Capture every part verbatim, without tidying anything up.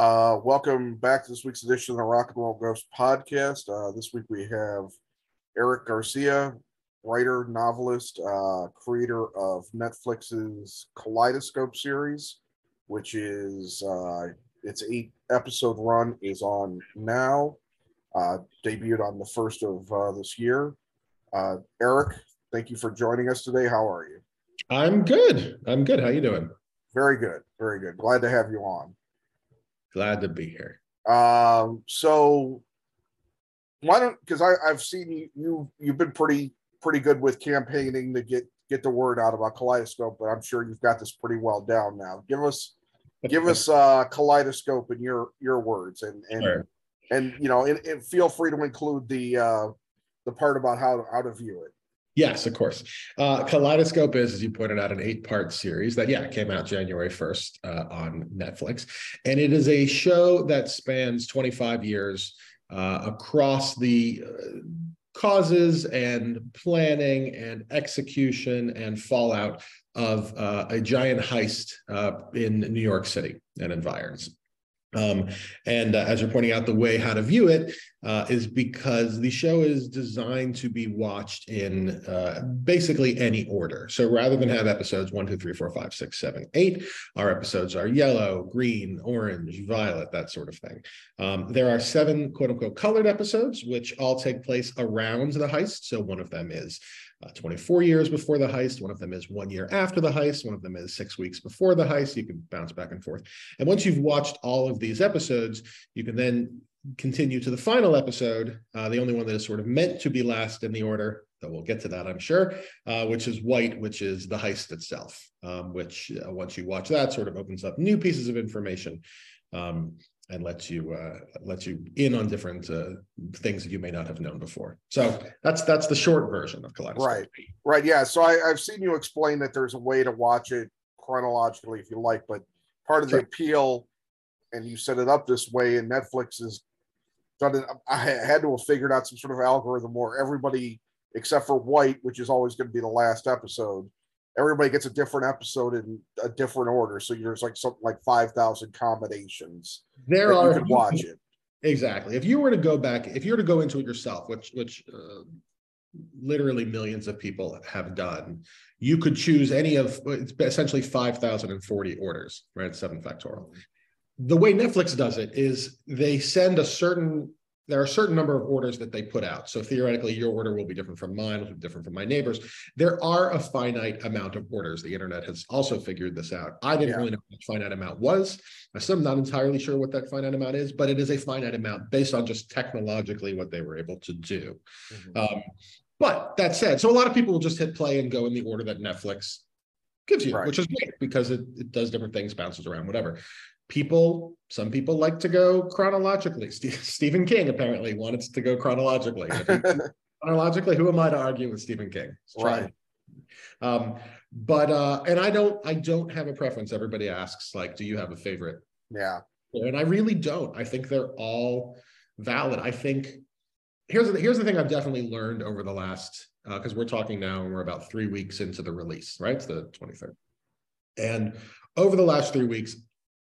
Uh, welcome back to this week's edition of the Rock and Roll Ghost podcast. Uh, this week we have Eric Garcia, writer, novelist, uh, creator of Netflix's Kaleidoscope series, which is uh, its eight episode run is on now. Uh, debuted on the first of uh, this year. Uh, Eric, thank you for joining us today. How are you? I'm good. I'm good. How you doing? Very good. Very good. Glad to have you on. Glad to be here. Um, so why don't because I I've seen you you you've been pretty pretty good with campaigning to get get the word out about Kaleidoscope, but I'm sure you've got this pretty well down now. Give us give us uh Kaleidoscope in your your words, and and Sure. and you know, and, and feel free to include the uh the part about how to how to view it. Yes, of course. Uh, Kaleidoscope is, as you pointed out, an eight-part series that, yeah, came out January first uh, on Netflix. And it is a show that spans twenty-five years uh, across the uh, causes and planning and execution and fallout of uh, a giant heist uh, in New York City and environs. Um, and uh, as you're pointing out, the way how to view it uh, is because the show is designed to be watched in uh, basically any order. So rather than have episodes one, two, three, four, five, six, seven, eight, our episodes are yellow, green, orange, violet, that sort of thing. Um, there are seven quote unquote colored episodes, which all take place around the heist. So one of them is Uh, twenty-four years before the heist. One of them is one year after the heist. One of them is six weeks before the heist. You can bounce back and forth. And once you've watched all of these episodes, you can then continue to the final episode, uh, the only one that is sort of meant to be last in the order, though we'll get to that, I'm sure, uh, which is White, which is the heist itself, um, which uh, once you watch that sort of opens up new pieces of information. Um, and lets you uh, lets you in on different uh, things that you may not have known before. So that's that's the short version of Kaleidoscope. Right, right, yeah. So I, I've seen you explain that there's a way to watch it chronologically if you like, but part of the Sure. appeal, and you set it up this way, and Netflix has done it. I had to have figured out some sort of algorithm where everybody, except for White, which is always going to be the last episode, everybody gets a different episode in a different order. So there's like something like five thousand combinations There that are you could watch it. Exactly. If you were to go back, if you were to go into it yourself, which which uh, literally millions of people have done, you could choose any of, it's essentially five thousand forty orders, right? Seven factorial. The way Netflix does it is they send a certain, there are a certain number of orders that they put out. So theoretically, your order will be different from mine, will be different from my neighbors. There are a finite amount of orders. The internet has also figured this out. I didn't yeah. really know what the finite amount was. I'm still not entirely sure what that finite amount is, but it is a finite amount based on just technologically what they were able to do. Mm-hmm. Um, but that said, so a lot of people will just hit play and go in the order that Netflix gives you, right. which is great because it, it does different things, bounces around, whatever. People, some people like to go chronologically. St- Stephen King apparently wanted to go chronologically. Chronologically, who am I to argue with Stephen King? Right. Um, but uh, and I don't, I don't have a preference. Everybody asks, like, do you have a favorite? Yeah. And I really don't. I think they're all valid. I think here's the, here's the thing I've definitely learned over the last, because uh, we're talking now and we're about three weeks into the release, right? It's the twenty-third. And over the last three weeks,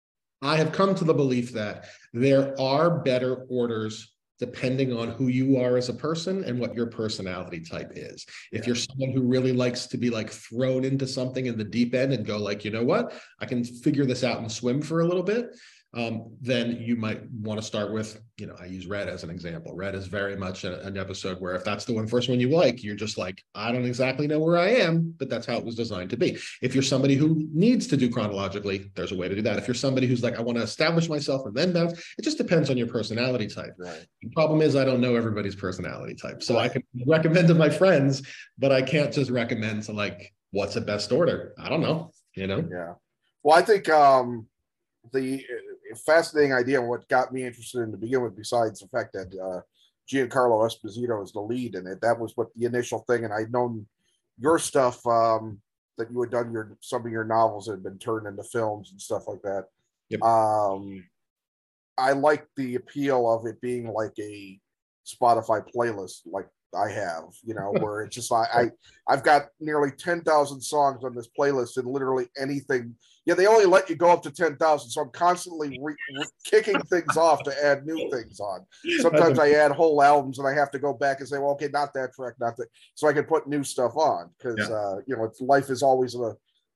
I have come to the belief that there are better orders depending on who you are as a person and what your personality type is. If yeah. you're someone who really likes to be like thrown into something in the deep end and go like, you know what, I can figure this out and swim for a little bit, um, then you might want to start with, you know, I use Red as an example. Red is very much a, an episode where if that's the one first one you like, you're just like, I don't exactly know where I am, but that's how it was designed to be. If you're somebody who needs to do chronologically, there's a way to do that. If you're somebody who's like, I want to establish myself and then bounce, it just depends on your personality type. Right. The problem is I don't know everybody's personality type. So right. I can recommend to my friends, but I can't just recommend to like, what's the best order? I don't know, you know? Yeah. Well, I think um, the fascinating idea and what got me interested in to begin with, besides the fact that uh, Giancarlo Esposito is the lead in it, that was what the initial thing. And I'd known your stuff um, that you had done your some of your novels that had been turned into films and stuff like that. Yep. Um, I like the appeal of it being like a Spotify playlist, like I have, you know, where it's just like I I've got nearly ten thousand songs on this playlist, and literally anything. Yeah, they only let you go up to ten thousand, so I'm constantly re- re- kicking things off to add new things on. Sometimes I add whole albums, and I have to go back and say, well, okay, not that track, not that, so I can put new stuff on because yeah. uh, you know, it's, life is always a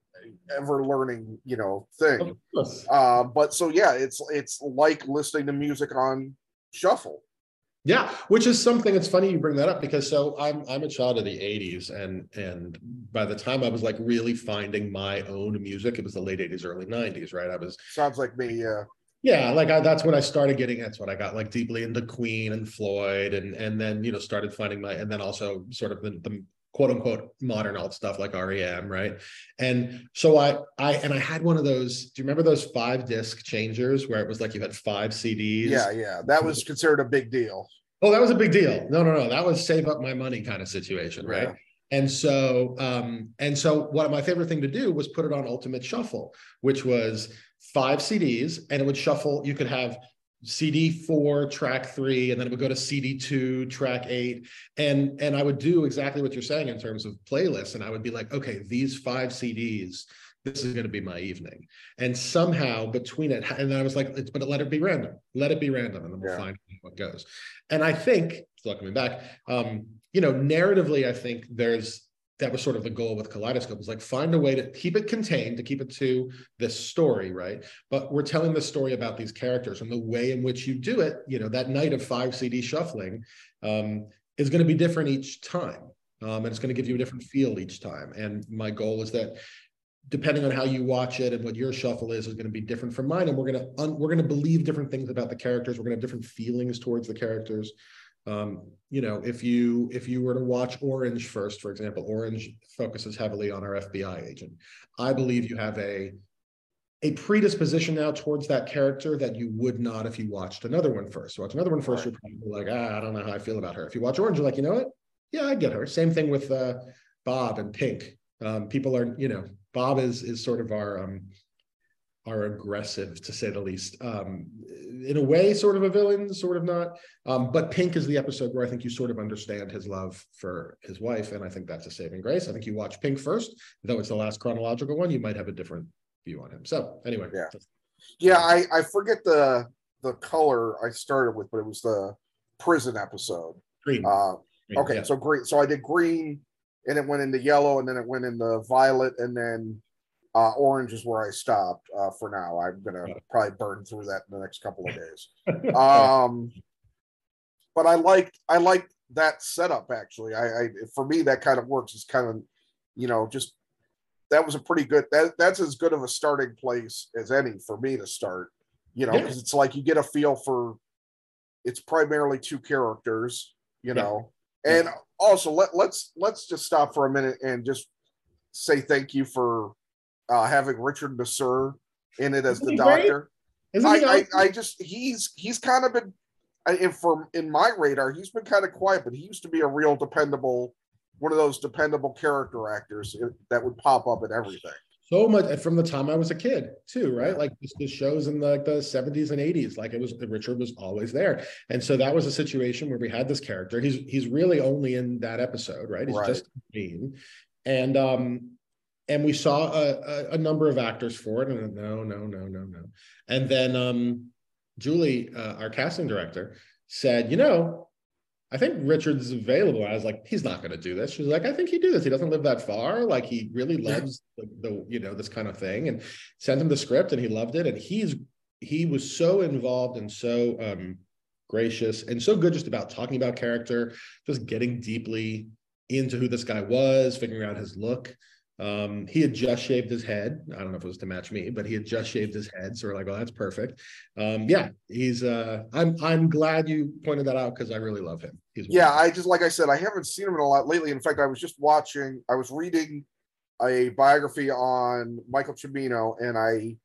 ever learning, you know, thing. Uh, but so yeah, it's it's like listening to music on shuffle. Yeah, which is something. It's funny you bring that up because so I'm I'm a child of the eighties, and and by the time I was like really finding my own music, it was the late eighties, early nineties, right? I was sounds like me, yeah. Yeah, like I, that's when I started getting. That's what I got like deeply into Queen and Floyd, and and then you know started finding my, and then also sort of the, the quote unquote modern alt stuff like R E M, right? And so I I and I had one of those. Do you remember those five disc changers where it was like you had five C Ds? Yeah, yeah, that was considered a big deal. Oh, that was a big deal. No, no, no, that was save up my money kind of situation, right? Yeah. And so, um, and so, what my favorite thing to do was put it on Ultimate Shuffle, which was five C Ds, and it would shuffle. You could have C D four, track three, and then it would go to C D two, track eight. And, and I would do exactly what you're saying in terms of playlists. And I would be like, okay, these five C Ds, this is going to be my evening. And somehow between it, and then I was like, but let it be random. Let it be random, and then we'll yeah. find what goes. And I think, still coming back, um, you know, narratively, I think there's, that was sort of the goal with Kaleidoscope, is like find a way to keep it contained, to keep it to this story, right? But we're telling the story about these characters, and the way in which you do it, you know, that night of five C D shuffling um, is going to be different each time. Um, and it's going to give you a different feel each time. And my goal is that depending on how you watch it and what your shuffle is, is going to be different from mine. And we're going to, un- we're going to believe different things about the characters. We're going to have different feelings towards the characters. Um, you know, if you if you were to watch Orange first, for example, Orange focuses heavily on our F B I agent. I believe you have a a predisposition now towards that character that you would not if you watched another one first. So watch another one first, right. You're probably like, ah, I don't know how I feel about her. If you watch Orange, you're like, you know what? Yeah, I get her. Same thing with uh, Bob and Pink. Um, people are, you know, Bob is is sort of our um, are aggressive, to say the least. Um, in a way, sort of a villain, sort of not. Um, but Pink is the episode where I think you sort of understand his love for his wife, and I think that's a saving grace. I think you watch Pink first, though it's the last chronological one, you might have a different view on him. So anyway. Yeah, yeah. I, I forget the the color I started with, but it was the prison episode. Green. Uh, green okay, yeah. so green. So I did green, and it went into yellow, and then it went into violet, and then Uh, orange is where I stopped uh, for now. I'm gonna probably burn through that in the next couple of days. Um, but I liked I liked that setup actually. I, I for me that kind of works. It's kind of, you know, just that was a pretty good. That that's as good of a starting place as any for me to start. You know, because yeah. it's like you get a feel for. It's primarily two characters. You know, yeah. and yeah. also let let's let's just stop for a minute and just say thank you for. Uh, having Richard Masur in it as the doctor. I, I, I just he's he's kind of been in for in my radar, he's been kind of quiet, but he used to be a real dependable, one of those dependable character actors that would pop up in everything. So much from the time I was a kid too, right? Like the shows in the, like the seventies and eighties, like it was Richard was always there. And so that was a situation where we had this character. He's he's really only in that episode, right? He's right. just mean. And um And we saw a, a, a number of actors for it, and no, no, no, no, no. And then um, Julie, uh, our casting director, said, you know, I think Richard's available. I was like, he's not going to do this. She was like, I think he'd do this. He doesn't live that far. Like, he really loves the, the, you know, this kind of thing. And sent him the script, and he loved it. And he's he was so involved and so um, gracious and so good just about talking about character, just getting deeply into who this guy was, figuring out his look. Um, he had just shaved his head. I don't know if it was to match me, but he had just shaved his head. So we're like, oh, that's perfect. Um, yeah, he's uh I'm I'm glad you pointed that out because I really love him. He's yeah, I just like I said, I haven't seen him in a lot lately. In fact, I was just watching, I was reading a biography on Michael Cimino, and I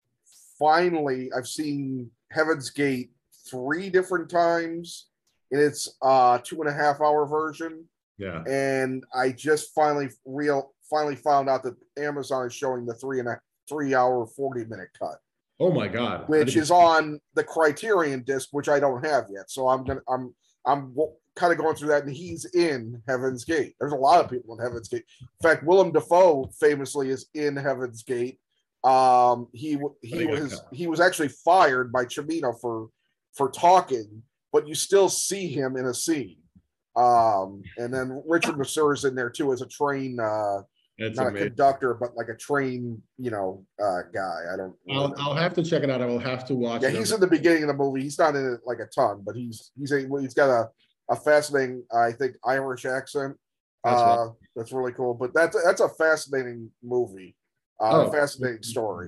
finally I've seen Heaven's Gate three different times in its uh two and a half hour version. Yeah. And I just finally real finally found out that Amazon is showing the three and a three hour, forty minute cut. Oh my God. Which is on the Criterion disc, which I don't have yet. So I'm going to, I'm, I'm kind of going through that, and he's in Heaven's Gate. There's a lot of people in Heaven's Gate. In fact, Willem Dafoe famously is in Heaven's Gate. Um, he he was he was actually fired by Cimino for for talking, but you still see him in a scene. Um, and then Richard Masur is in there too as a train, uh, That's not amazing. a conductor, but like a train, you know, uh, guy. I don't. I'll, I'll have to check it out. I will have to watch Yeah, it. he's in the beginning of the movie. He's not in it like a ton, but he's he's a, he's got a, a fascinating, I think, Irish accent. That's, uh, that's really cool. But that's that's a fascinating movie. Uh, oh. fascinating story.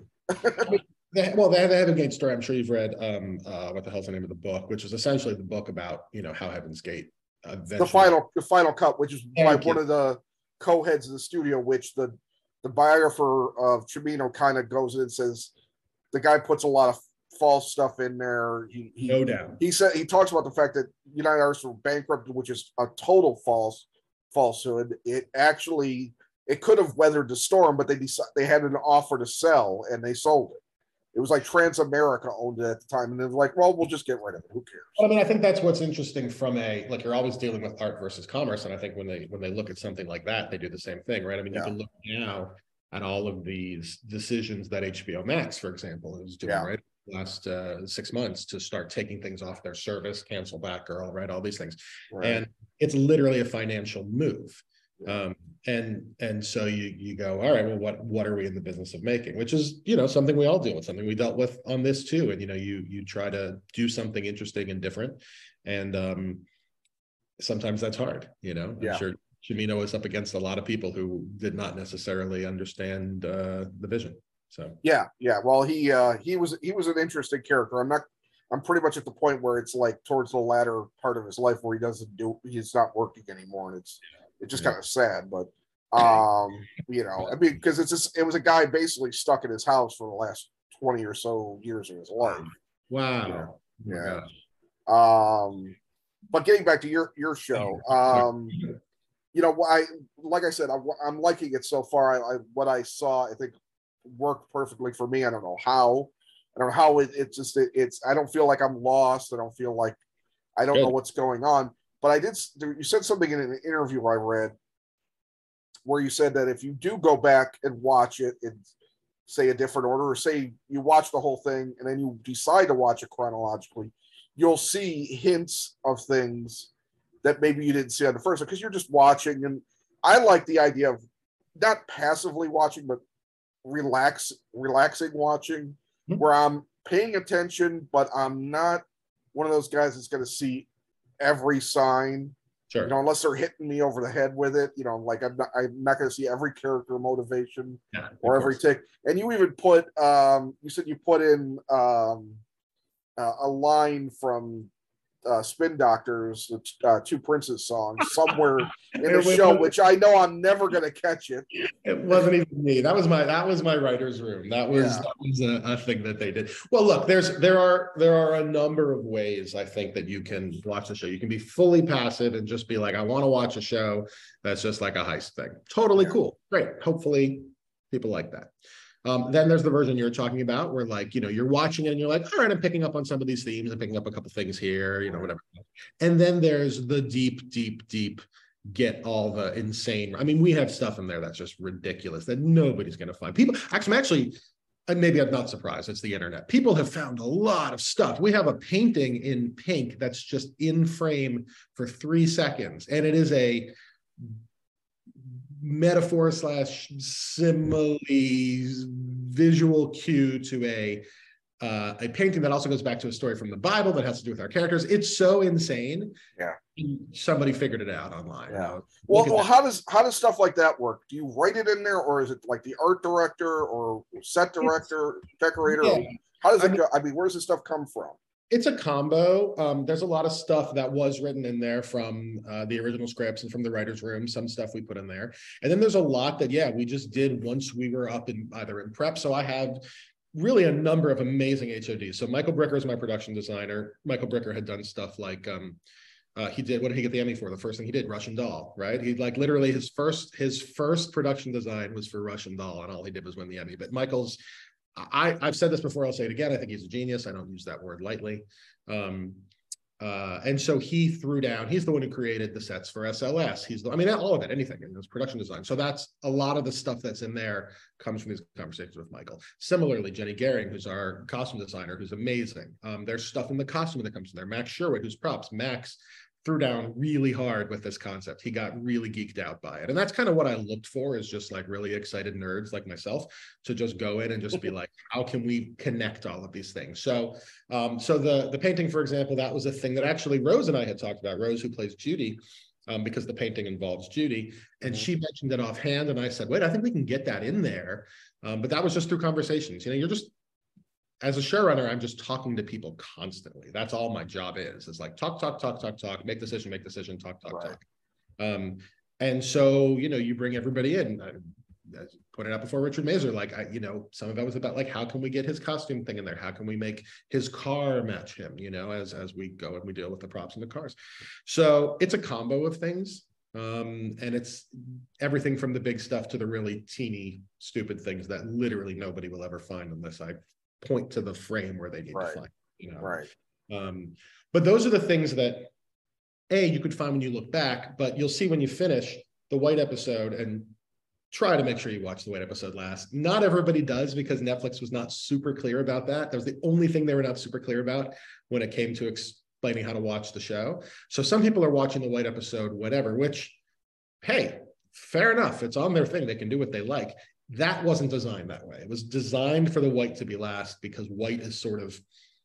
They, well, they have the Heaven Gate story. I'm sure you've read. Um, uh, what the hell's the name of the book? Which is essentially the book about, you know, how Heaven's Gate. The final, the final cut, which is Thank like you. one of the co-heads of the studio, which the the biographer of Cimino kind of goes in and says the guy puts a lot of false stuff in there. He, he no doubt. He said he talks about the fact that United Artists were bankrupt, which is a total false falsehood. It actually it could have weathered the storm, but they decided they had an offer to sell and they sold it. It was like Transamerica owned it at the time, and they're like, "Well, we'll just get rid of it. Who cares?" I mean, I think that's what's interesting from a like you're always dealing with art versus commerce, and I think when they when they look at something like that, they do the same thing, right? I mean, yeah. you can look now at all of these decisions that H B O Max, for example, is doing, yeah. right? Last uh, six months to start taking things off their service, cancel Batgirl, right? All these things, Right. and it's literally a financial move. Um, and and so you you go, all right, well, what what are we in the business of making? Which is, you know, something we all deal with, something we dealt with on this too. And you know, you you try to do something interesting and different, and um, sometimes that's hard. You know, I'm yeah. sure Cimino is up against a lot of people who did not necessarily understand uh, the vision. So yeah, yeah. Well, he uh, he was he was an interesting character. I'm not. I'm pretty much at the point where it's like towards the latter part of his life where he doesn't do. He's not working anymore, and it's. It's just kind of sad, but um, you know, I mean, because it's just, it was a guy basically stuck in his house for the last twenty or so years of his life. Wow. You know? Yeah. Um, but getting back to your your show, um, you know, I like I said, I, I'm liking it so far. I, I what I saw, I think, worked perfectly for me. I don't know how. I don't know how it, it's just it, it's. I don't feel like I'm lost. I don't feel like I don't Good. know what's going on. But I did. You said something in an interview I read where you said that if you do go back and watch it in, say, a different order, or say you watch the whole thing and then you decide to watch it chronologically, you'll see hints of things that maybe you didn't see on the first one because you're just watching. And I like the idea of not passively watching, but relax, relaxing watching, mm-hmm. where I'm paying attention, but I'm not one of those guys that's going to see every sign, sure. you know, unless they're hitting me over the head with it, you know, like I'm not, I'm not going to see every character motivation yeah, or every tick. And you even put, um, you said you put in um, uh, a line from uh, Spin Doctors, the uh, Two Princes song, somewhere in the show, which I know I'm never going to catch it. It wasn't even me. That was my that was my writer's room. That was Yeah. that was a, a thing that they did. Well, look, there's there are there are a number of ways I think that you can watch the show. You can be fully passive and just be like, I want to watch a show that's just like a heist thing. Totally yeah. cool. Great. Hopefully people like that. Um, then there's the version you're talking about where, like, you know, you're watching it and you're like, all right, I'm picking up on some of these themes and picking up a couple things here, you know, whatever. And then there's the deep, deep, deep, get all the insane. I mean, we have stuff in there that's just ridiculous that nobody's going to find. People, actually, actually, and maybe I'm not surprised. It's the internet. People have found a lot of stuff. We have a painting in pink that's just in frame for three seconds. And it is a metaphor slash simile visual cue to a uh, a painting that also goes back to a story from the Bible that has to do with our characters. It's so insane. Yeah. Somebody figured it out online. Yeah. You know? Well, well how does how does stuff like that work? Do you write it in there, or is it like the art director or set director, decorator? Yeah. How does it I mean, go? I mean, where does this stuff come from? It's a combo. Um, there's a lot of stuff that was written in there from uh, the original scripts and from the writer's room, some stuff we put in there. And then there's a lot that, yeah, we just did once we were up in either in prep. So I have really a number of amazing H O Ds. So Michael Bricker is my production designer. Michael Bricker had done stuff like, um, uh, he did, what did he get the Emmy for? The first thing he did, Russian Doll, right? He like literally his first, his first production design was for Russian Doll, and all he did was win the Emmy. But Michael's, I, I've said this before, I'll say it again. I think he's a genius. I don't use that word lightly. Um, Uh, and so he threw down, he's the one who created the sets for S L S. He's the, I mean, all of it, anything in this production design. So that's a lot of the stuff that's in there comes from these conversations with Michael. Similarly, Jenny Gehring, who's our costume designer, who's amazing. Um, there's stuff in the costume that comes in there. Max Sherwood, who's props. Max threw down really hard with this concept. He got really geeked out by it. And that's kind of what I looked for, is just like really excited nerds like myself to just go in and just be like, how can we connect all of these things? So um, so the, the painting, for example, that was a thing that actually Rose and I had talked about, Rose, who plays Judy, um, because the painting involves Judy. And mm-hmm. she mentioned it offhand. And I said, wait, I think we can get that in there. Um, but that was just through conversations. You know, you're just, as a showrunner, I'm just talking to people constantly. That's all my job is, is like talk, talk, talk, talk, talk, make decision, make decision, talk, talk, right. talk. Um, and so, you know, you bring everybody in. I, I pointed out before, Richard Mazer, like, I, you know, some of that was about like, how can we get his costume thing in there? How can we make his car match him, you know, as, as we go and we deal with the props and the cars. So it's a combo of things. Um, and it's everything from the big stuff to the really teeny, stupid things that literally nobody will ever find unless I point to the frame where they need right. to find, you know. Right. Um, but those are the things that, A, you could find when you look back, but you'll see when you finish the White episode, and try to make sure you watch the White episode last. Not everybody does, because Netflix was not super clear about that. That was the only thing they were not super clear about when it came to explaining how to watch the show. So some people are watching the White episode, whatever, which, hey, fair enough. It's on their thing. They can do what they like. That wasn't designed that way. It was designed for the White to be last, because White is sort of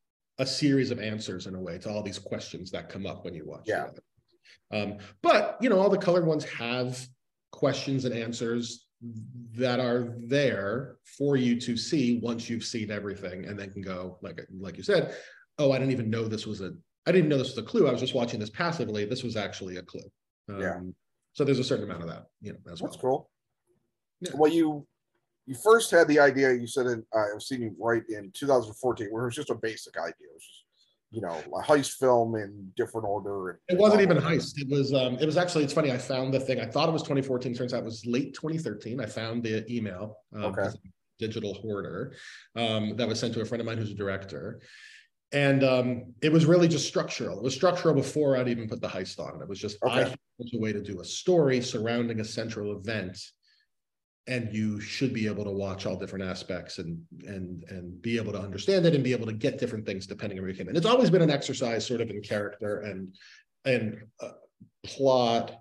a series of answers in a way to all these questions that come up when you watch yeah. it. Um, but, you know, all the colored ones have questions and answers that are there for you to see once you've seen everything, and then can go, like, like you said, oh, I didn't even know this was a, I didn't know this was a clue. I was just watching this passively. This was actually a clue. Um, yeah. So there's a certain amount of that, you know, as well. That's cool. Yeah. Well, you, you first had the idea, you said, in, uh, I've seen you write in two thousand fourteen, where it was just a basic idea. It was just, you know, a heist film in different order. And, it wasn't even heist. It was, um, it was actually, it's funny. I found the thing. I thought it was twenty fourteen. Turns out it was late twenty thirteen. I found the email, um, okay. digital hoarder, um, that was sent to a friend of mine who's a director. And um, it was really just structural. It was structural before I'd even put the heist on. It was just, okay. I thought it was a way to do a story surrounding a central event. And you should be able to watch all different aspects and and and be able to understand it and be able to get different things depending on where you came in. It's always been an exercise sort of in character and and uh, plot,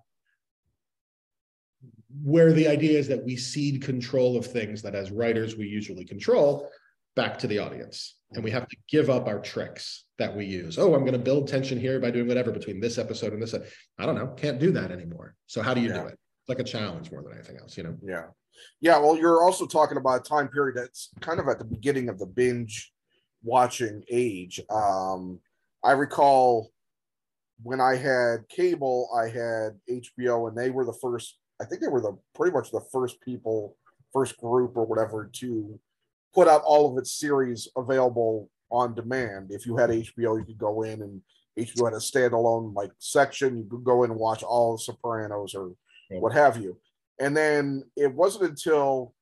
where the idea is that we cede control of things that as writers we usually control back to the audience. And we have to give up our tricks that we use. Oh, I'm going to build tension here by doing whatever between this episode and this. I don't know, can't do that anymore. So how do you yeah. do it? It's like a challenge more than anything else, you know? Yeah. Yeah, well, you're also talking about a time period that's kind of at the beginning of the binge watching age. Um, I recall when I had cable, I had H B O, and they were the first, I think they were the pretty much the first people, first group or whatever to put out all of its series available on demand. If you had H B O, you could go in, and H B O had a standalone like section. You could go in and watch all the Sopranos or what have you. And then it wasn't until,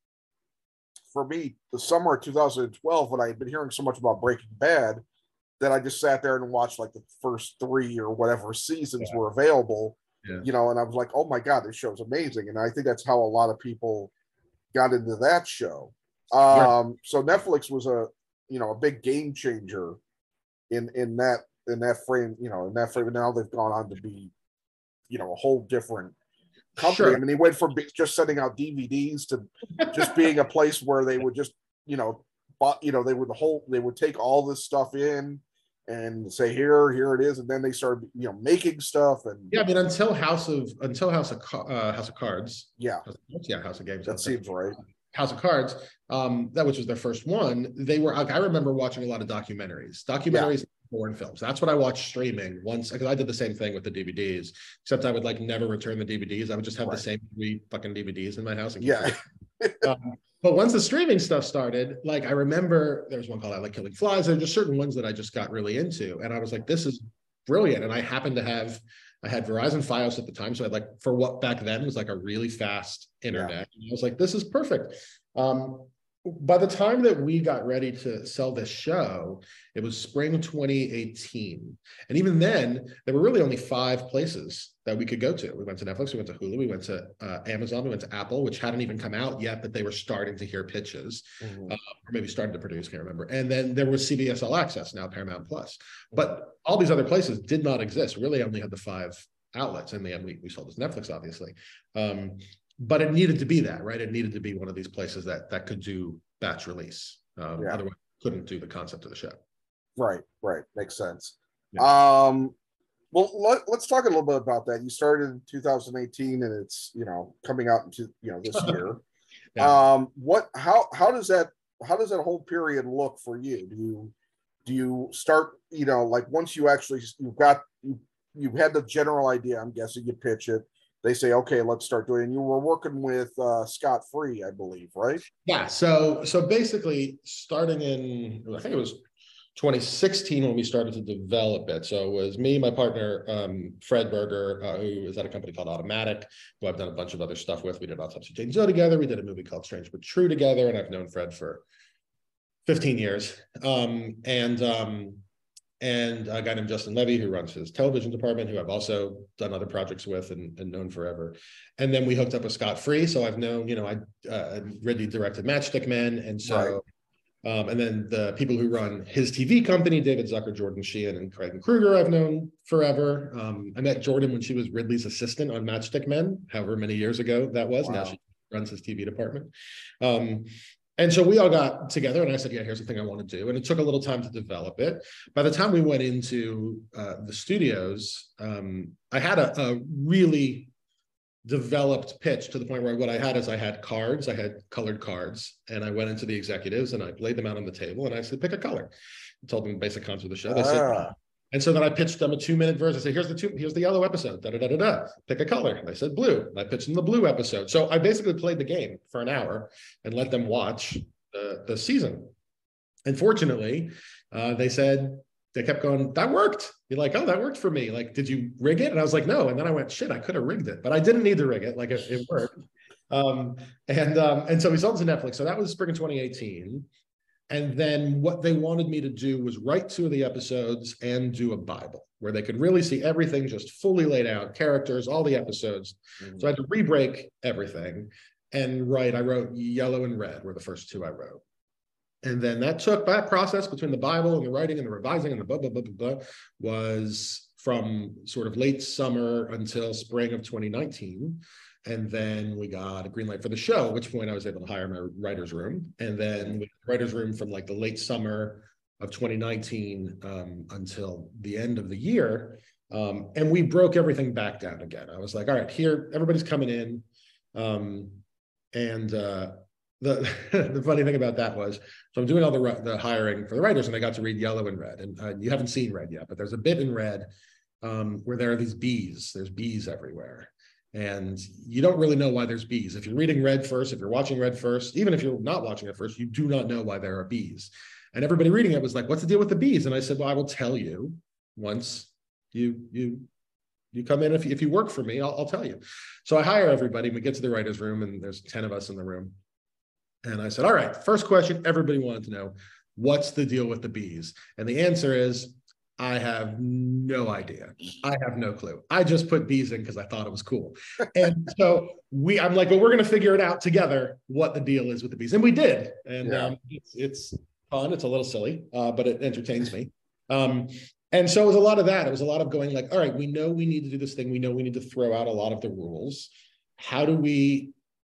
for me, the summer of two thousand twelve, when I had been hearing so much about Breaking Bad, that I just sat there and watched like the first three or whatever seasons yeah. were available, yeah. you know, and I was like, oh my God, this show's amazing. And I think that's how a lot of people got into that show. Um, yeah. So Netflix was a, you know, a big game changer in, in that, in that frame, you know, in that frame. And now they've gone on to be, you know, a whole different company. Sure. I mean, he went from just sending out D V Ds to just being a place where they would just, you know, but you know, they would the whole they would take all this stuff in and say, here, here it is, and then they started, you know, making stuff. And yeah, I mean, until House of until House of uh, House of Cards, yeah, yeah, House of Games. That seems right. House of Cards, um, that which was their first one. They were. Like, I remember watching a lot of documentaries, documentaries. Yeah. Foreign films. That's what I watched streaming once, because I did the same thing with the D V Ds, except I would like never return the D V Ds. I would just have right. the same three fucking D V Ds in my house. And yeah. um, but once the streaming stuff started, like I remember there was one called I Like Killing Flies. There were just certain ones that I just got really into. And I was like, this is brilliant. And I happened to have, I had Verizon Fios at the time. So I had like, for what back then was like a really fast internet. Yeah. And I was like, this is perfect. Um, By the time that we got ready to sell this show, it was spring twenty eighteen. And even then, there were really only five places that we could go to. We went to Netflix, we went to Hulu, we went to uh, Amazon, we went to Apple, which hadn't even come out yet, but they were starting to hear pitches, mm-hmm. uh, or maybe started to produce, can't remember. And then there was C B S All Access, now Paramount Plus. But all these other places did not exist. We really only had the five outlets. In the end, we, we sold this Netflix, obviously. Um, But it needed to be that, right? It needed to be one of these places that that could do batch release. Um, yeah. Otherwise, couldn't do the concept of the show. Right, right, makes sense. Yeah. Um, well, let, let's talk a little bit about that. You started in two thousand eighteen, and it's you know coming out into you know this year. yeah. Um, what? How? How does that? How does that whole period look for you? Do you do you start? You know, like once you actually you've got you you had the general idea. I'm guessing you pitch it. They say, okay, let's start doing. You were working with uh, Scott Free, I believe, right? Yeah. So, so basically, starting in, I think it was twenty sixteen when we started to develop it. So it was me, my partner, um, Fred Berger, uh, who is at a company called Automatic, who I've done a bunch of other stuff with. We did Autopsy of Jane Doe together. We did a movie called Strange But True together, and I've known Fred for fifteen years. Um, and um, and a guy named Justin Levy, who runs his television department, who I've also done other projects with and, and known forever. And then we hooked up with Scott Free. So I've known, you know, I uh, Ridley directed Matchstick Men. And so, right. um, and then the people who run his T V company, David Zucker, Jordan Sheehan, and Craig Kruger, I've known forever. Um, I met Jordan when she was Ridley's assistant on Matchstick Men, however many years ago that was. Wow. Now she runs his T V department. Um, And so we all got together and I said, yeah, here's the thing I want to do. And it took a little time to develop it. By the time we went into uh, the studios, um, I had a, a really developed pitch to the point where what I had is I had cards, I had colored cards, and I went into the executives and I laid them out on the table and I said, pick a color. I told them the basic concept of the show. They said, ah. And so then I pitched them a two-minute version. I said, here's the two, here's the yellow episode, da da da da da. Pick a color. And they said blue. And I pitched them the blue episode. So I basically played the game for an hour and let them watch the, the season. And fortunately, uh, they said, they kept going, that worked. You're like, oh, that worked for me. Like, did you rig it? And I was like, no. And then I went, shit, I could have rigged it, but I didn't need to rig it. Like it, it worked. Um, and, um, and so we sold it to Netflix. So that was spring of twenty eighteen. And then what they wanted me to do was write two of the episodes and do a Bible where they could really see everything just fully laid out, characters, all the episodes. Mm-hmm. So I had to re-break everything and write, I wrote Yellow and Red were the first two I wrote. And then that took, that process between the Bible and the writing and the revising and the blah, blah, blah, blah, blah, was from sort of late summer until spring of twenty nineteen. And then we got a green light for the show, at which point I was able to hire my writer's room. And then we had the writer's room from like the late summer of twenty nineteen um, until the end of the year. Um, and we broke everything back down again. I was like, all right, here, everybody's coming in. Um, and uh, the, the funny thing about that was, so I'm doing all the, the hiring for the writers and I got to read Yellow and Red. And uh, you haven't seen Red yet, but there's a bit in Red um, where there are these bees. There's bees everywhere. And you don't really know why there's bees. If you're reading Red first, if you're watching Red first, even if you're not watching it first, you do not know why there are bees. And everybody reading it was like, what's the deal with the bees? And I said, well, I will tell you once you you you come in. If you, if you work for me, I'll, I'll tell you. So I hire everybody. We get to the writer's room and there's ten of us in the room. And I said, all right, first question everybody wanted to know, what's the deal with the bees? And the answer is, I have no idea. I have no clue. I just put bees in because I thought it was cool. And so we, I'm like, well, we're going to figure it out together what the deal is with the bees. And we did. And yeah. um, it's, it's fun. It's a little silly, uh, but it entertains me. Um, and so it was a lot of that. It was a lot of going like, all right, we know we need to do this thing. We know we need to throw out a lot of the rules. How do we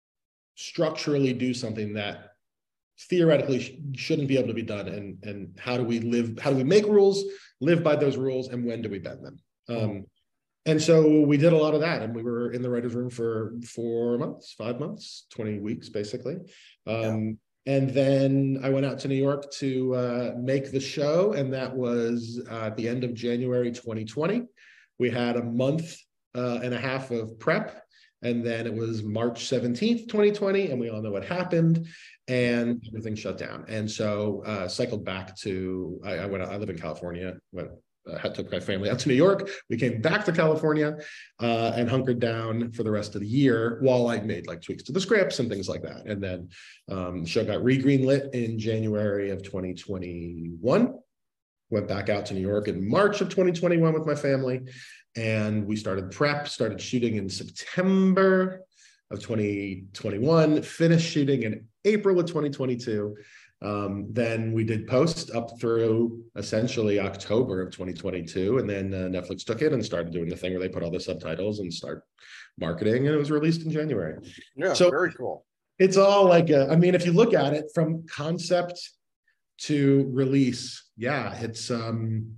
structurally do something that theoretically sh- shouldn't be able to be done? And, and how do we live, how do we make rules, live by those rules, and when do we bend them? Um, and so we did a lot of that, and we were in the writer's room for four months, five months, twenty weeks, basically. Um, yeah. And then I went out to New York to uh, make the show, and that was uh, at the end of January twenty twenty. We had a month uh, and a half of prep, and then it was March seventeenth, twenty twenty, and we all know what happened, and everything shut down. And so uh, cycled back to, I, I went, I live in California, went uh, had took my family out to New York. We came back to California uh, and hunkered down for the rest of the year while I made like tweaks to the scripts and things like that. And then um, the show got re-greenlit in January of twenty twenty-one. Went back out to New York in March of twenty twenty-one with my family. And we started prep, started shooting in September of twenty twenty-one, finished shooting in April of twenty twenty-two. Um, then we did post up through essentially October of twenty twenty-two. And then uh, Netflix took it and started doing the thing where they put all the subtitles and start marketing. And it was released in January. Yeah, so very cool. It's all like, a, I mean, if you look at it from concept to release, yeah, it's um,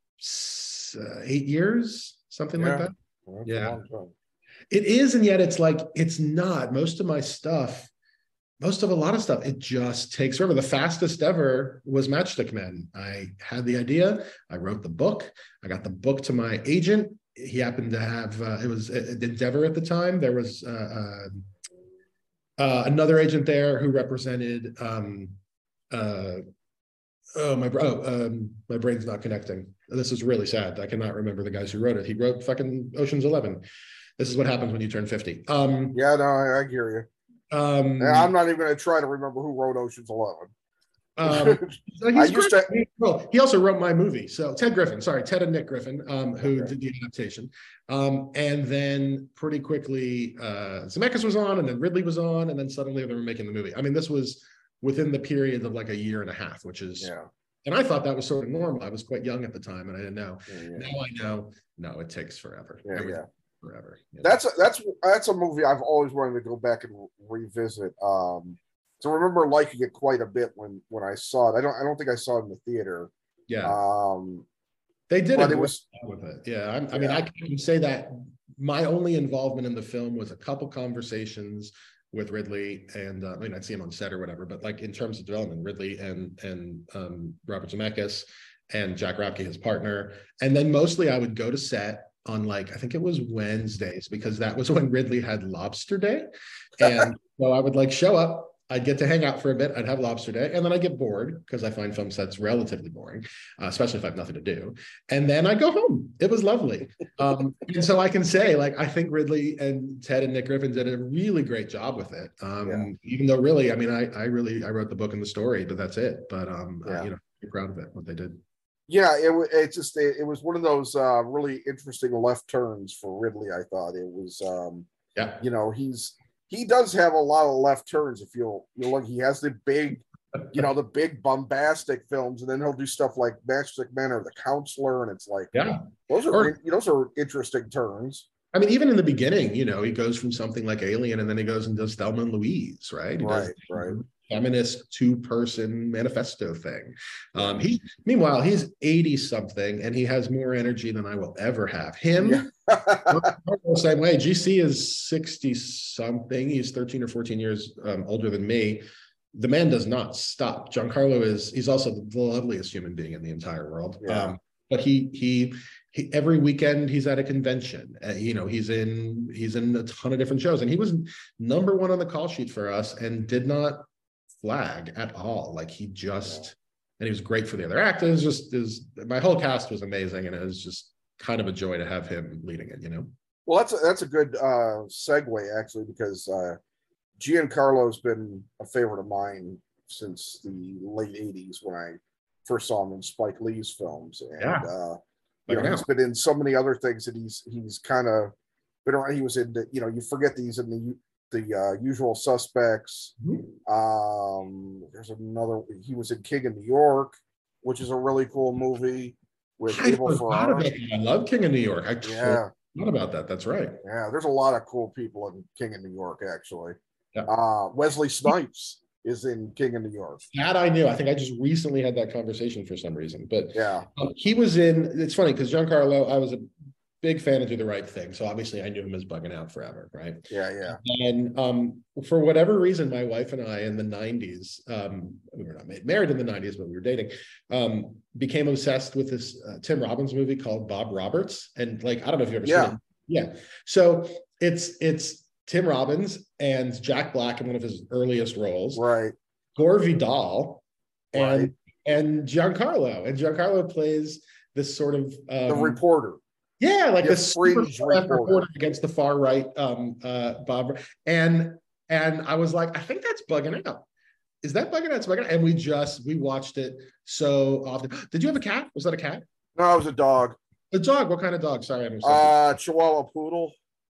uh, eight years, something yeah. like that. Well, yeah. It is, and yet it's like, it's not. Most of my stuff, most of a lot of stuff, it just takes forever. The fastest ever was Matchstick Men. I had the idea, I wrote the book, I got the book to my agent. He happened to have, uh, it was Endeavor at the time. There was uh, uh, uh, another agent there who represented, um, uh, oh, my, oh, um, my brain's not connecting. This is really sad. I cannot remember the guys who wrote it. He wrote fucking Ocean's Eleven. This is what happens when you turn fifty. Um, yeah, no, I, I hear you. Um, I'm not even going to try to remember who wrote Ocean's Eleven. Um, I used to, well, he also wrote my movie. So Ted Griffin, sorry, Ted and Nick Griffin, um, who okay. did the adaptation. Um, and then pretty quickly, uh, Zemeckis was on, and then Ridley was on, and then suddenly they were making the movie. I mean, this was within the period of like a year and a half, which is, yeah. And I thought that was sort of normal. I was quite young at the time, and I didn't know. Yeah, yeah. Now I know. No, it takes forever. Yeah, Everything. yeah. Forever. You know? That's a, that's that's a movie I've always wanted to go back and re- revisit. Um, so I remember liking it quite a bit when when I saw it. I don't I don't think I saw it in the theater. Yeah. Um, they did it. Was with it. Yeah. I, I yeah. mean, I can say that my only involvement in the film was a couple conversations with Ridley, and uh, I mean, I'd see him on set or whatever. But like in terms of development, Ridley and and um, Robert Zemeckis and Jack Rapke, his partner, and then mostly I would go to set on like, I think it was Wednesdays, because that was when Ridley had Lobster Day. And so I would like show up, I'd get to hang out for a bit, I'd have Lobster Day, and then I get bored because I find film sets relatively boring, uh, especially if I have nothing to do. And then I go home. It was lovely. Um, and so I can say, like, I think Ridley and Ted and Nick Griffin did a really great job with it. Um, yeah. Even though really, I mean, I, I really, I wrote the book and the story, but that's it. But, um, yeah. uh, you know, I'm proud of it, what they did. Yeah, it it just it, it was one of those uh, really interesting left turns for Ridley. I thought it was, um, yeah, you know, he's he does have a lot of left turns. If you'll you look, he has the big, you know, the big bombastic films, and then he'll do stuff like Matchstick Men or The Counselor, and it's like, yeah, those are or, those are interesting turns. I mean, even in the beginning, you know, he goes from something like Alien, and then he goes and does Thelma and Louise, right? He right, does, right. Feminist two-person manifesto thing. Um, he, meanwhile, he's eighty something, and he has more energy than I will ever have. Him, yeah. The same way. G C is sixty something. He's thirteen or fourteen years um, older than me. The man does not stop. Giancarlo is. He's also the loveliest human being in the entire world. Yeah. Um, but he he. He, every weekend he's at a convention. Uh, you know, he's in he's in a ton of different shows, and he was number one on the call sheet for us, and did not flag at all. Like he just, yeah. And he was great for the other actors. Just is my whole cast was amazing, and it was just kind of a joy to have him leading it. You know. Well, that's a, that's a good uh, segue actually, because uh, Giancarlo's been a favorite of mine since the late eighties when I first saw him in Spike Lee's films, and. Yeah. Uh, You know, he's been in so many other things that he's he's kind of been around. He was in, the, you know, you forget that he's in the the uh, Usual Suspects. Mm-hmm. Um, there's another. He was in King of New York, which is a really cool movie with I Abel Ferrara. I love King of New York. I yeah, forgot about that. That's right. Yeah, there's a lot of cool people in King of New York actually. Yeah. Uh, Wesley Snipes is in King of New York. That I knew. I think I just recently had that conversation for some reason. But yeah, um, he was in. It's funny because Giancarlo, I was a big fan of Do the Right Thing, so obviously I knew him as Bugging Out Forever, right? Yeah, yeah. And um, for whatever reason, my wife and I in the nineties, um, we were not married in the nineties, but we were dating, um, became obsessed with this uh, Tim Robbins movie called Bob Roberts, and like I don't know if you've ever yeah. seen it. Yeah. So it's it's. Tim Robbins and Jack Black in one of his earliest roles, right? Gore Vidal and right. and Giancarlo, and Giancarlo plays this sort of um, the reporter. Yeah, like the this fringe reporter. reporter against the far right, um, uh, Bob. And and I was like, I think that's bugging out. Is that bugging out? It's bugging out. And we just we watched it so often. Did you have a cat? Was that a cat? No, it was a dog. A dog. What kind of dog? Sorry, I'm uh Chihuahua poodle.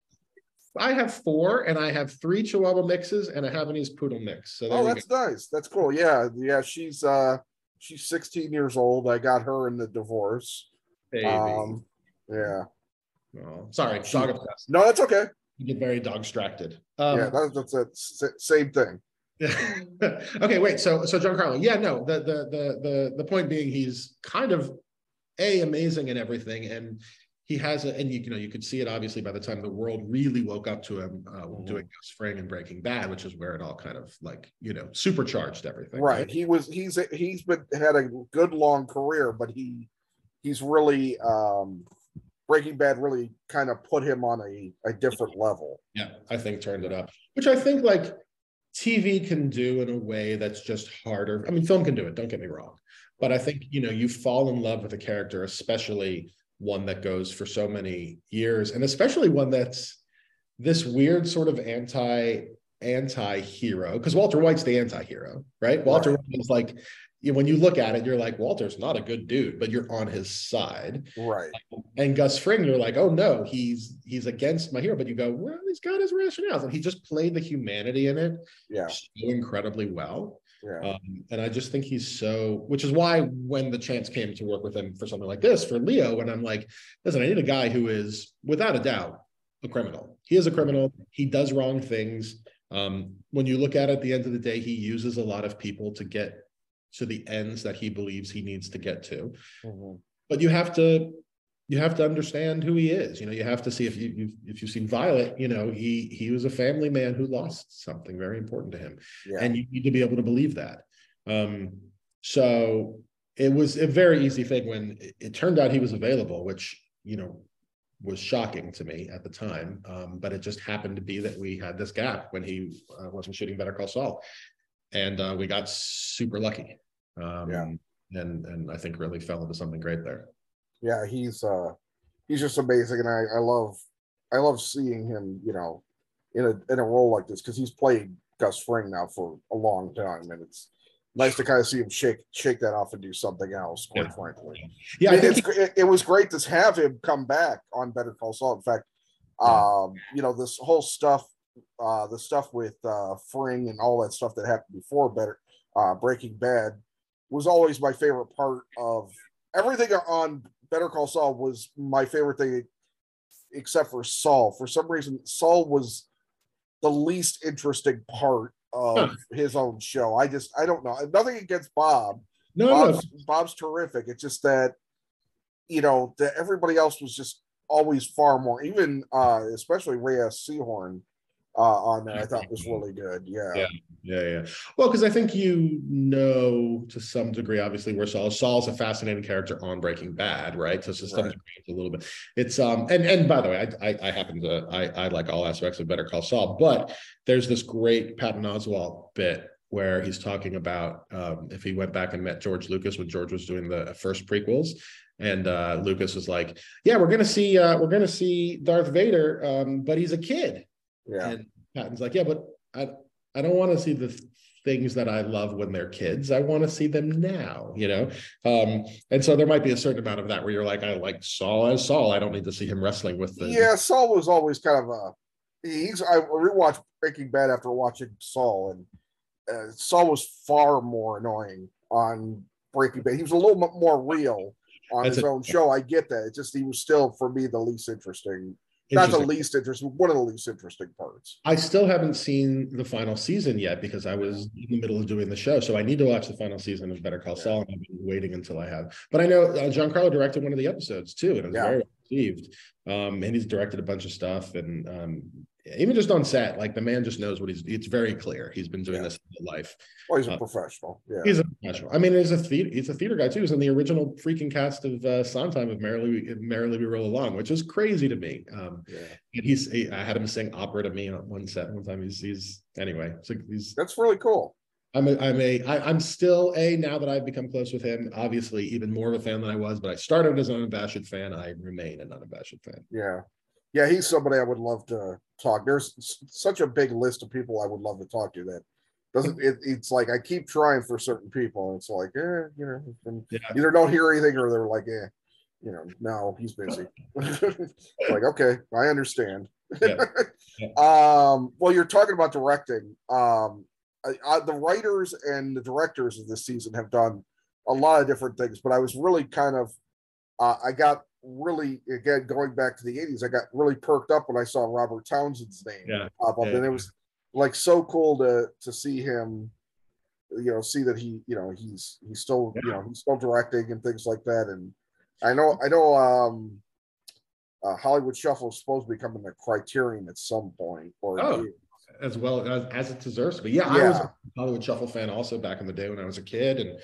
I have four, and I have three Chihuahua mixes and a Havanese poodle mix. So there oh, we that's go. nice. That's cool. Yeah, yeah. She's uh she's sixteen years old. I got her in the divorce. Baby. Um, yeah. Oh, sorry, She, dog obsessed. no, that's okay. You get very dog distracted. Um, yeah, that's that's the same thing. Okay, wait. So, so Giancarlo, yeah, no. The the the the the point being, he's kind of a amazing in everything, and he has a, and you, you know, you could see it obviously by the time the world really woke up to him uh, mm-hmm. doing Gus Fring and Breaking Bad, which is where it all kind of like you know supercharged everything. Right. right? He was he's he's been had a good long career, but he he's really um Breaking Bad really kind of put him on a, a different level. Yeah, I think turned it up, which I think like T V can do in a way that's just harder. I mean, film can do it, don't get me wrong. But I think, you know, you fall in love with a character, especially one that goes for so many years, and especially one that's this weird sort of anti, anti-hero, because Walter White's the anti-hero, right? Walter right. White is like, you know, when you look at it, you're like, Walter's not a good dude, but you're on his side. Right. And Gus Fring, you're like, oh no, he's he's against my hero. But you go, well, he's got his rationales. And he just played the humanity in it yeah. so incredibly well. Yeah. Um, and I just think he's so, which is why when the chance came to work with him for something like this, for Leo, and I'm like, listen, I need a guy who is, without a doubt, a criminal. He is a criminal. He does wrong things. Um, when you look at it, at the end of the day, he uses a lot of people to get to the ends that he believes he needs to get to. Mm-hmm. But you have to you have to understand who he is. You know, you have to see if you you've, if you've seen Violet, you know, he he was a family man who lost something very important to him. Yeah. And you need to be able to believe that. Um, so it was a very easy thing when it, it turned out he was available, which, you know, was shocking to me at the time. Um, but it just happened to be that we had this gap when he uh, wasn't shooting Better Call Saul. And uh, we got super lucky, um, yeah. and and I think really fell into something great there. Yeah, he's uh, he's just amazing, and I, I love I love seeing him, you know, in a in a role like this because he's played Gus Fring now for a long time, and it's nice to kind of see him shake shake that off and do something else. Quite yeah. frankly, yeah, I I mean, think it's, he, it, it was great to have him come back on Better Call Saul. In fact, um, you know, this whole stuff. Uh, the stuff with uh, Fring and all that stuff that happened before Better uh, Breaking Bad was always my favorite part of everything on Better Call Saul was my favorite thing, except for Saul. For some reason, Saul was the least interesting part of huh. his own show. I just, I don't know. Nothing against Bob. No, Bob's, no. Bob's terrific. It's just that, you know, that everybody else was just always far more, even uh, especially Reyes Sehorn. Uh, on there, I thought was really good. Yeah, yeah, yeah, yeah. Well, because I think you know to some degree, obviously, where Saul Saul's a fascinating character on Breaking Bad, right? So, to some right. degree, it's a little bit. It's um, and and by the way, I I, I happen to I I like all aspects of Better Call Saul, but there's this great Patton Oswalt bit where he's talking about um, if he went back and met George Lucas when George was doing the first prequels. And uh, Lucas was like, "Yeah, we're gonna see, uh, we're gonna see Darth Vader, um, but he's a kid." Yeah. And Patton's like, yeah, but I I don't want to see the things that I love when they're kids. I want to see them now, you know? Um, and so there might be a certain amount of that where you're like, I like Saul as Saul. I don't need to see him wrestling with the... Yeah, Saul was always kind of a... He's, I rewatched Breaking Bad after watching Saul, and uh, Saul was far more annoying on Breaking Bad. He was a little bit more real on That's his a, own show. I get that. It's just he was still, for me, the least interesting... Not the least interesting, one of the least interesting parts. I still haven't seen the final season yet because I was in the middle of doing the show. So I need to watch the final season of Better Call yeah. Saul, and I've been waiting until I have. But I know uh, Giancarlo directed one of the episodes too, and it was yeah. very well received. Um, and he's directed a bunch of stuff, and um, even just on set, like the man just knows what he's. It's very clear he's been doing yeah. this in life. Well, he's a uh, professional. Yeah, he's a professional. I mean, he's a theater. He's a theater guy too. He's in the original freaking cast of uh, Sondheim of Merrily, Merrily We Roll Along, which is crazy to me. Um, yeah. And he's. He, I had him sing opera to me on one set one time. He's. He's anyway. So he's. That's really cool. I'm a, I'm a, I, I'm still a, now that I've become close with him, obviously even more of a fan than I was, but I started as an unabashed fan. I remain an unabashed fan. Yeah. Yeah, he's somebody I would love to talk. There's such a big list of people I would love to talk to that doesn't it, it's like I keep trying for certain people. It's like, eh, you know, and Yeah. either don't hear anything or they're like, eh, you know, no, he's busy. Like, okay, I understand. Yeah. Yeah. Um, well, you're talking about directing. Um, I, I, the writers and the directors of this season have done a lot of different things, but I was really kind of, uh, I got really, again, going back to the eighties, I got really perked up when I saw Robert Townsend's name Yeah. pop up, Yeah. and it was like so cool to to see him, you know, see that he, you know, he's he's still, Yeah. you know, he's still directing and things like that. And I know, I know, um, uh, Hollywood Shuffle is supposed to be coming to Criterion at some point, or Oh, as well as, as it deserves to be. Yeah, yeah. I was a Hollywood Shuffle fan also back in the day when I was a kid, and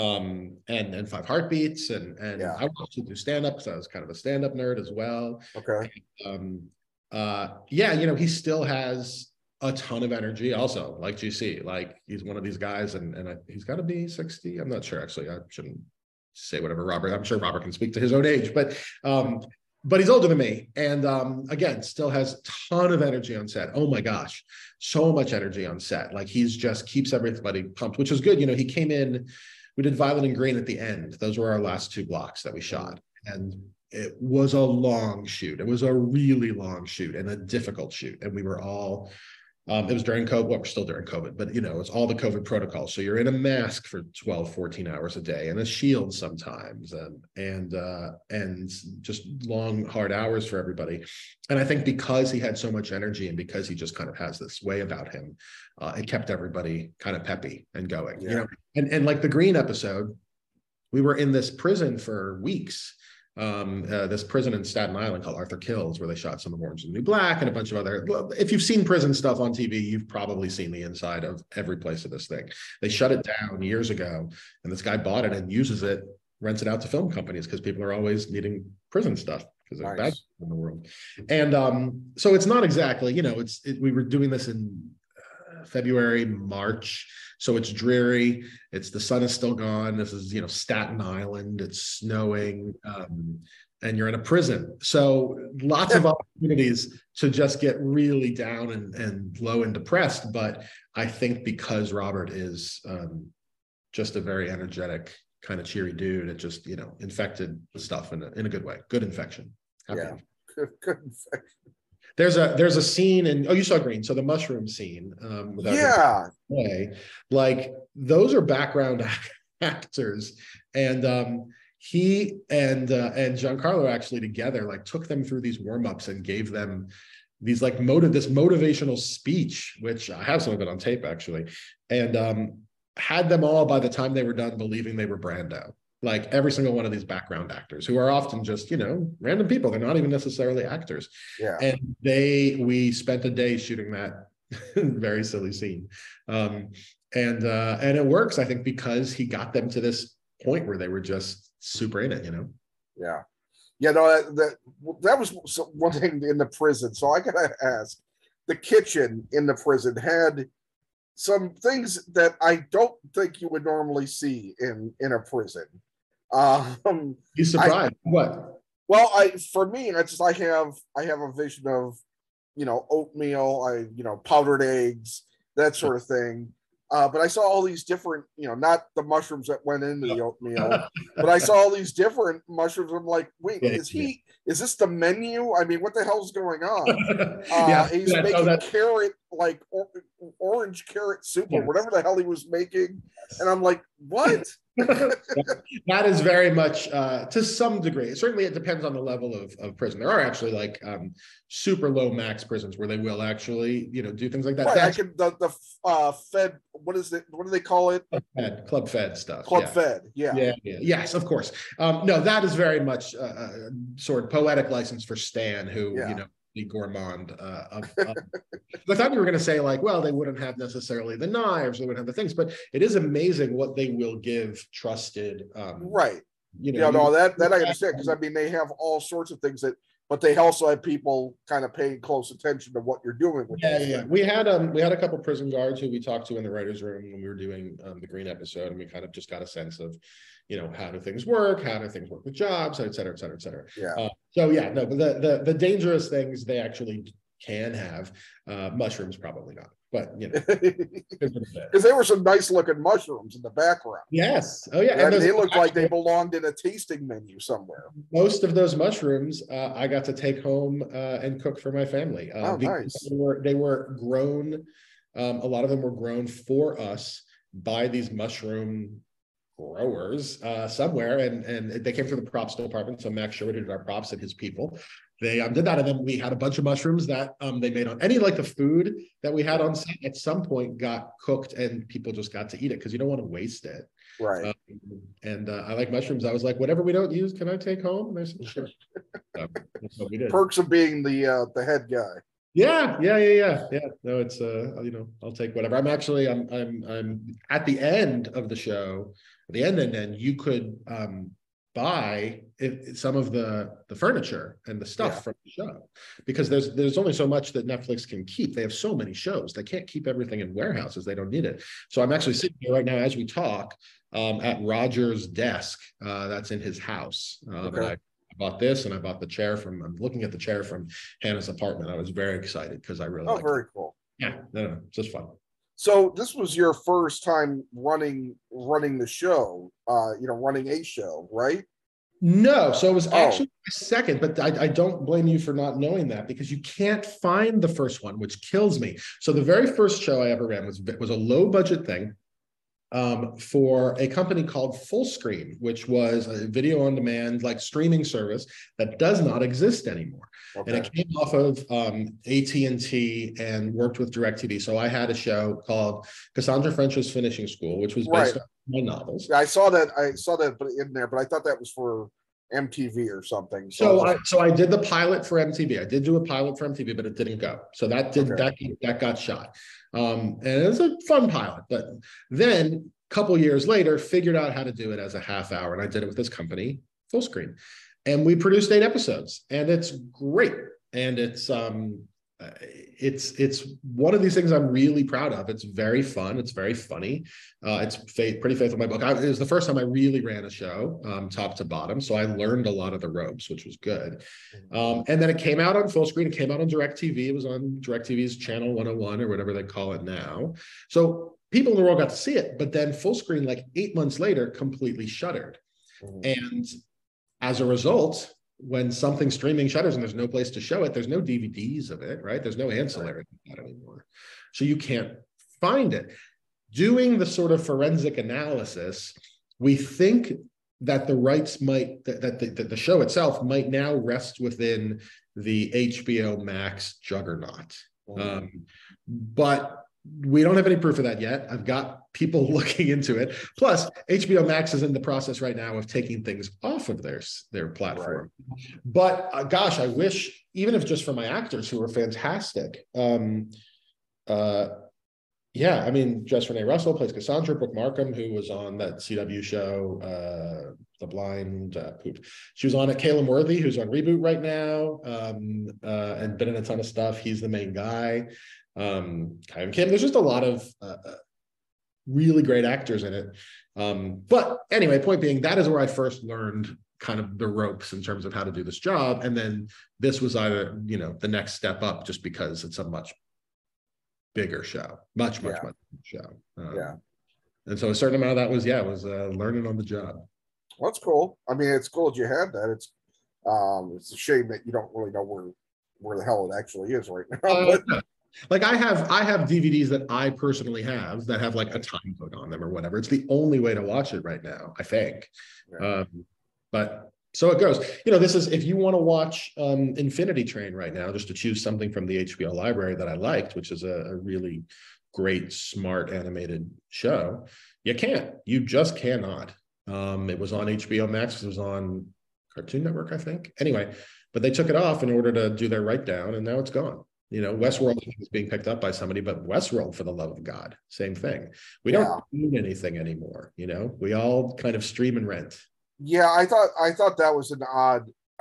um and and Five Heartbeats, and and Yeah. I watched it do stand up because I was kind of a stand up nerd as well. Okay. And, um, uh, yeah, you know, he still has a ton of energy. Also, like G C, like he's one of these guys, and and I, he's got to be sixty. I'm not sure actually. I shouldn't say whatever Robert. I'm sure Robert can speak to his own age, but um. But he's older than me, and um, again, still has a ton of energy on set. Oh my gosh, so much energy on set. Like he's just keeps everybody pumped, which was good. You know, he came in, we did Violet and Green at the end. Those were our last two blocks that we shot, and it was a long shoot. It was a really long shoot and a difficult shoot, and we were all. Um, it was during COVID. Well, we're still during COVID, but you know, it's all the COVID protocols. So you're in a mask for twelve, fourteen hours a day and a shield sometimes, and and uh, and just long, hard hours for everybody. And I think because he had so much energy and because he just kind of has this way about him, uh, it kept everybody kind of peppy and going. Yeah. You know, and and like the Green episode, we were in this prison for weeks. Um, uh, this prison in Staten Island called Arthur Kills, where they shot some of Orange is the New Black and a bunch of other. If you've seen prison stuff on T V, you've probably seen the inside of every place of this thing. They shut it down years ago, and this guy bought it and uses it, rents it out to film companies because people are always needing prison stuff because there's Nice. bad in the world. And um, so it's not exactly, you know, it's it, we were doing this in uh, February, March. So it's dreary. It's the sun is still gone. This is, you know, Staten Island. It's snowing, um, and you're in a prison. So lots of opportunities to just get really down and, and low and depressed. But I think because Robert is um, just a very energetic, kind of cheery dude, it just, you know, infected stuff in a, in a good way. Good infection. Happy. Yeah. Good, good infection. There's a there's a scene in oh you saw Green, so the mushroom scene. Um, yeah, way, like those are background actors, and um, he and uh, and Giancarlo actually together like took them through these warm-ups and gave them these like motive this motivational speech, which I have some of it on tape actually, and um, had them all by the time they were done believing they were Brando. Like every single one of these background actors who are often just, you know, random people. They're not even necessarily actors. Yeah. And they, we spent a day shooting that very silly scene. Um, and, uh, and it works, I think, because he got them to this point where they were just super in it, you know? Yeah. Yeah, no, that, that, that was one thing in the prison. So I got to ask, the kitchen in the prison had some things that I don't think you would normally see in, in a prison. Um, you surprised? I, what? Well, I for me, it's just I have I have a vision of, you know, oatmeal, I you know, powdered eggs, that sort of thing. Uh, but I saw all these different, you know, not the mushrooms that went into the oatmeal, but I saw all these different mushrooms. I'm like, wait, yeah, is he? Yeah. Is this the menu? I mean, what the hell's going on? Uh, yeah, he's yeah, making no, carrot, like or, orange carrot soup yes. or whatever the hell he was making, and I'm like, what? That is very much uh, to some degree. Certainly, it depends on the level of, of prison. There are actually like um, super low max prisons where they will actually, you know, do things like that. Right, I can the the uh, Fed. What is it? What do they call it? Club Fed, Club Fed stuff. Club yeah. Fed. Yeah. yeah. Yeah. Yes, of course. Um, no, that is very much uh, a sort of poetic license for Stan, who yeah. you know. The gourmand. Uh, of, of, I thought you were going to say like, well, they wouldn't have necessarily the knives, they wouldn't have the things, but it is amazing what they will give trusted. Um, right. You know, yeah, you, no, that that I understand because I mean they have all sorts of things that, but they also have people kind of paying close attention to what you're doing with Yeah, those yeah. things. We had um we had a couple prison guards who we talked to in the writers' room when we were doing um, the Green episode, and we kind of just got a sense of, you know, how do things work, how do things work with jobs, et cetera, et cetera, et cetera. Yeah. Uh, so yeah, no, but the the the dangerous things they actually can have. Uh, mushrooms probably not, but you know, because there were some nice looking mushrooms in the background. Yes. Oh yeah. Yeah, And they looked like they belonged in a tasting menu somewhere. Most of those mushrooms uh, I got to take home uh, and cook for my family. Uh, oh, nice. They were, they were grown. Um, a lot of them were grown for us by these mushroom growers uh, somewhere, and and they came from the props department. So Max Sherwood, who did our props, and his people, they um, did that, and then we had a bunch of mushrooms that um, they made on any like the food that we had on set at some point got cooked, and people just got to eat it because you don't want to waste it. Right. Um, and uh, I like mushrooms. I was like, whatever we don't use, can I take home? And they said, sure. So that's what we did. Perks of being the uh, the head guy. Yeah, yeah, yeah, yeah, yeah. No, it's uh, you know, I'll take whatever. I'm actually, I'm, I'm, I'm at the end of the show. At the end, and then you could um, buy it, some of the the furniture and the stuff yeah. from the show, because there's there's only so much that Netflix can keep. They have so many shows, they can't keep everything in warehouses. They don't need it. So I'm actually sitting here right now as we talk um, at Roger's desk. Uh, that's in his house. Uh, okay. I, I bought this, and I bought the chair from. I'm looking at the chair from Hannah's apartment. I was very excited because I really. Oh, very it. cool. Yeah, no, no, just fun. So this was your first time running running the show, uh, you know, running a show, right? No, so it was actually oh. my second, but I, I don't blame you for not knowing that, because you can't find the first one, which kills me. So the very first show I ever ran was was a low budget thing um, for a company called Fullscreen, which was a video on demand like streaming service that does not exist anymore. Okay. And it came off of um, A T and T and worked with DirecTV. So I had a show called Cassandra French's Finishing School, which was based right. on my novels. Yeah, I saw that. I saw that in there, but I thought that was for M T V or something. So, so I so I did the pilot for M T V. I did do a pilot for M T V, but it didn't go. So that did okay. that that got shot. Um, and it was a fun pilot. But then a couple years later, figured out how to do it as a half hour, and I did it with this company, Fullscreen. And we produced eight episodes, and it's great. And it's um, it's it's one of these things I'm really proud of. It's very fun. It's very funny. Uh, it's fa- pretty faithful to my book. I, it was the first time I really ran a show, um, top to bottom. So I learned a lot of the ropes, which was good. Um, and then it came out on Fullscreen. It came out on DirecTV. It was on DirecTV's Channel one oh one or whatever they call it now. So people in the world got to see it. But then Fullscreen, like eight months later, completely shuttered. Mm-hmm. And as a result, when something streaming shutters and there's no place to show it, there's no D V Ds of it, right? There's no ancillary right. anymore. So you can't find it. Doing the sort of forensic analysis, we think that the rights might, that, that, the, that the show itself might now rest within the H B O Max juggernaut. Mm-hmm. Um, but we don't have any proof of that yet. I've got people looking into it. Plus, H B O Max is in the process right now of taking things off of their, their platform. Right. But uh, gosh, I wish, even if just for my actors who are fantastic. Um, uh, yeah, I mean, Jess Renee Russell plays Cassandra. Brooke Markham, who was on that C W show, uh, The Blind uh, Poop. She was on it. Caleb Worthy, who's on Reboot right now, um, uh, and been in a ton of stuff. He's the main guy. Um, Kai and Kim. There's just a lot of uh, really great actors in it. Um, but anyway, point being, that is where I first learned kind of the ropes in terms of how to do this job. And then this was either, you know, the next step up, just because it's a much bigger show, much, much, yeah. much bigger show. Um, yeah. And so a certain amount of that was, yeah, it was uh, learning on the job. Well, that's cool. I mean, it's cool that you had that. It's, um, it's a shame that you don't really know where, where the hell it actually is right now. Uh, but, Like I have, I have D V Ds that I personally have that have like a time code on them or whatever. It's the only way to watch it right now, I think. Yeah. Um, but so it goes. You know, this is, if you want to watch um, Infinity Train right now, just to choose something from the H B O library that I liked, which is a, a really great, smart animated show, you can't. You just cannot. Um, it was on H B O Max. It was on Cartoon Network, I think. Anyway, but they took it off in order to do their write down, and now it's gone. You know, Westworld is being picked up by somebody, but Westworld, for the love of God, same thing. We yeah. don't own anything anymore. You know, we all kind of stream and rent. Yeah, I thought I thought that was an odd.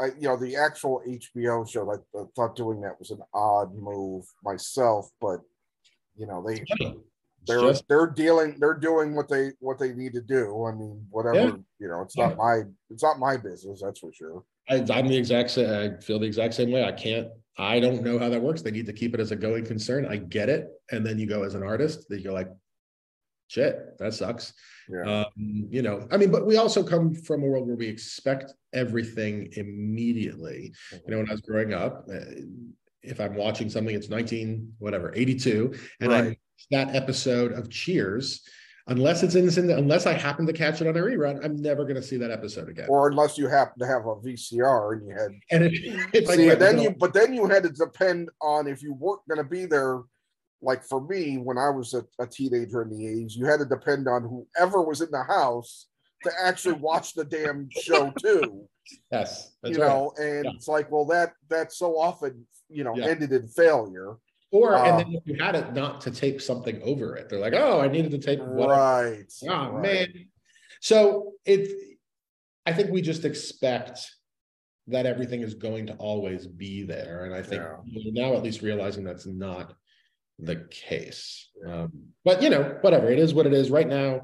I, you know, the actual H B O show, I, I thought doing that was an odd move myself, but you know, they they're just, they're dealing they're doing what they what they need to do. I mean, whatever, yeah, you know, it's yeah. not my it's not my business, that's for sure. I, I'm the exact same. I feel the exact same way. I can't. I don't know how that works. They need to keep it as a going concern. I get it, and then you go as an artist. That you're like, shit, that sucks. Yeah. Um, you know, I mean, but we also come from a world where we expect everything immediately. Mm-hmm. You know, when I was growing up, if I'm watching something, it's nineteen whatever eighty-two, and right. I that episode of Cheers. Unless it's in, unless I happen to catch it on a rerun, I'm never going to see that episode again. Or unless you happen to have a V C R and you had, and it, it's see, like, and then you, but then you had to depend on if you weren't going to be there. Like for me, when I was a, a teenager in the eighties, you had to depend on whoever was in the house to actually watch the damn show too. Yes, that's you right. know, and yeah. It's like, well, that that so often, you know, yeah. ended in failure. Or uh, and then if you had it not to tape something over it, they're like, oh, I needed to tape whatever. Right. Oh right. man. So it I think we just expect that everything is going to always be there. And I think yeah. now at least realizing that's not the case. Yeah. Um, but you know, whatever, it is what it is right now.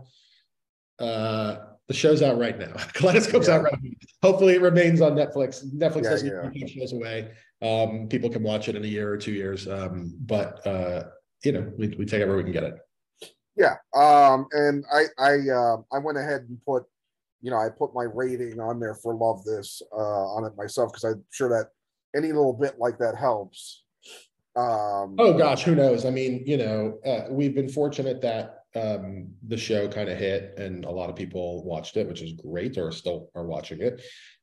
Uh the show's out right now. Kaleidoscope's yeah. out right now. Hopefully it remains on Netflix. Netflix yeah, doesn't keep yeah. shows away. Um, people can watch it in a year or two years. Um, but uh, you know, we, we take it where we can get it. Yeah. Um, and I I uh, I went ahead and put, you know, I put my rating on there for Love This uh, on it myself because I'm sure that any little bit like that helps. Um, oh gosh, who knows? I mean, you know, uh, we've been fortunate that um the show kind of hit and a lot of people watched it, which is great, or still are watching it.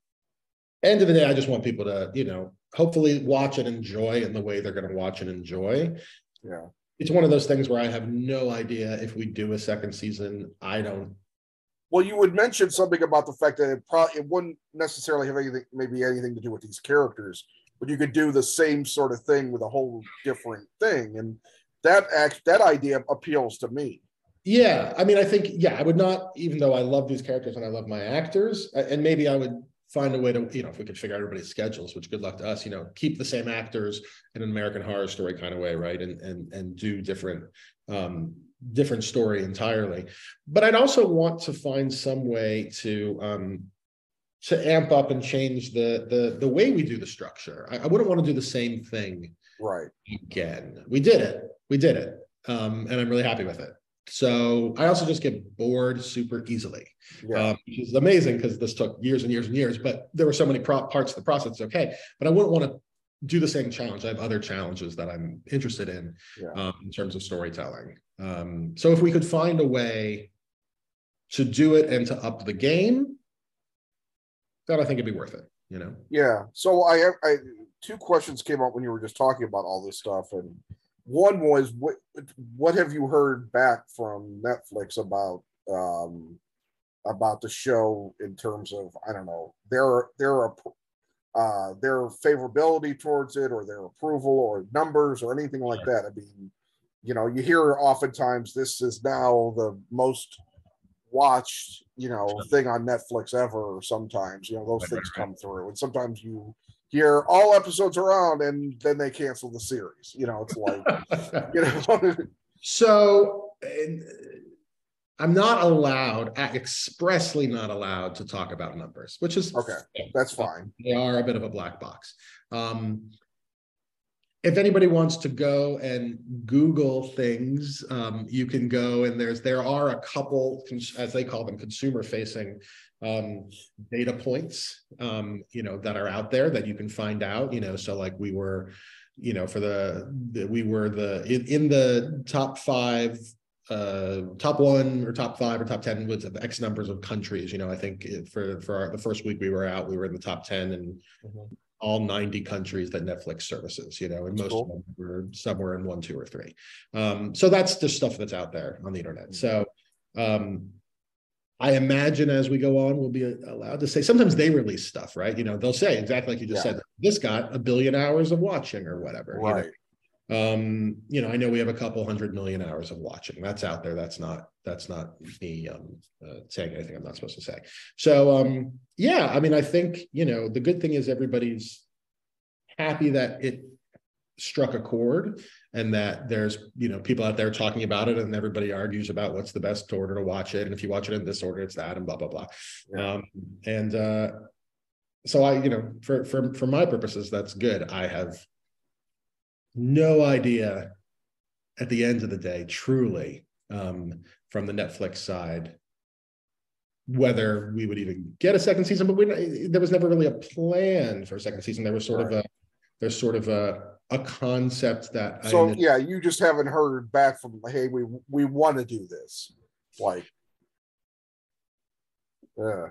End of the day, I just want people to, you know, hopefully watch and enjoy in the way they're going to watch and enjoy. Yeah, it's one of those things where I have no idea if we do a second season. I don't. Well, you would mention something about the fact that it probably it wouldn't necessarily have anything, maybe anything to do with these characters, but you could do the same sort of thing with a whole different thing, and that act that idea appeals to me. Yeah, I mean, I think, yeah, I would not, even though I love these characters and I love my actors, and maybe I would find a way to, you know, if we could figure out everybody's schedules, which good luck to us, you know, keep the same actors in an American Horror Story kind of way, right? And and and do different, um, different story entirely. But I'd also want to find some way to um, to amp up and change the the the way we do the structure. I, I wouldn't want to do the same thing right again. We did it, we did it, um, and I'm really happy with it. So I also just get bored super easily, yeah. um, which is amazing because this took years and years and years, but there were so many pro- parts of the process. It's okay, but I wouldn't want to do the same challenge. I have other challenges that I'm interested in, yeah. um, in terms of storytelling. Um, so if we could find a way to do it and to up the game, then I think it'd be worth it, you know? Yeah. So I have I, two questions came up when you were just talking about all this stuff, and one was, what what have you heard back from Netflix about um, about the show in terms of, I don't know, their their uh, their favorability towards it, or their approval, or numbers, or anything like that? I mean, you know, you hear oftentimes this is now the most watched, you know, thing on Netflix ever, or sometimes, you know, those things come through, and sometimes you hear all episodes around and then they cancel the series. You know, it's like, you know. So I'm not allowed, expressly not allowed to talk about numbers, which is okay. That's fine. They are a bit of a black box. Um, if anybody wants to go and Google things, um, you can go, and there's there are a couple, as they call them, consumer-facing um, data points, um, you know, that are out there that you can find out. You know, so like we were, you know, for the, the we were the in, in the top five, uh, top one or top five or top ten with X numbers of countries. You know, I think for for our, the first week we were out, we were in the top ten and. Mm-hmm. all ninety countries that Netflix services, you know, and most cool. of them were somewhere in one, two, or three. Um, so that's just stuff that's out there on the internet. Mm-hmm. So um, I imagine as we go on, we'll be allowed to say, sometimes they release stuff, right? You know, they'll say exactly like you just yeah. said, this got a billion hours of watching or whatever. Right. You know? Um, you know, I know we have a couple hundred million hours of watching. That's out there. That's not that's not me um, uh, saying anything I'm not supposed to say. So um, yeah, I mean, I think, you know, the good thing is everybody's happy that it struck a chord and that there's, you know, people out there talking about it, and everybody argues about what's the best order to watch it, and if you watch it in this order it's that, and blah blah blah. Yeah. Um and uh so I, you know, for for for my purposes, that's good. I have no idea at the end of the day, truly, um from the Netflix side, whether we would even get a second season, but we, there was never really a plan for a second season. There was sort right. of a there's sort of a a concept that so I yeah you just haven't heard back from, hey, we we want to do this, like yeah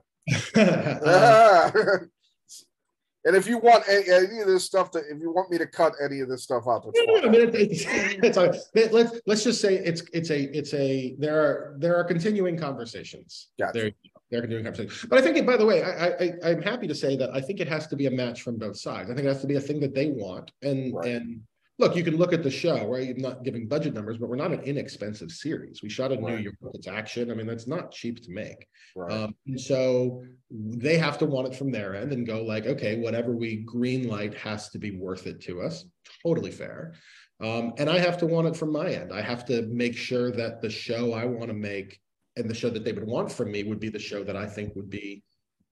um, and if you want any, any of this stuff, to if you want me to cut any of this stuff out, that's no, no, I mean, it, it's, it's let's let's just say it's it's a it's a there are there are continuing conversations. Gotcha. There, there are continuing conversations. But I think, it, by the way, I, I I'm happy to say that I think it has to be a match from both sides. I think it has to be a thing that they want, and right. and look, you can look at the show, right? I'm not giving budget numbers, but we're not an inexpensive series. We shot in right. New York. It's action. I mean, that's not cheap to make. Right. Um, and so they have to want it from their end and go like, okay, whatever we green light has to be worth it to us. Totally fair. Um, and I have to want it from my end. I have to make sure that the show I want to make and the show that they would want from me would be the show that I think would be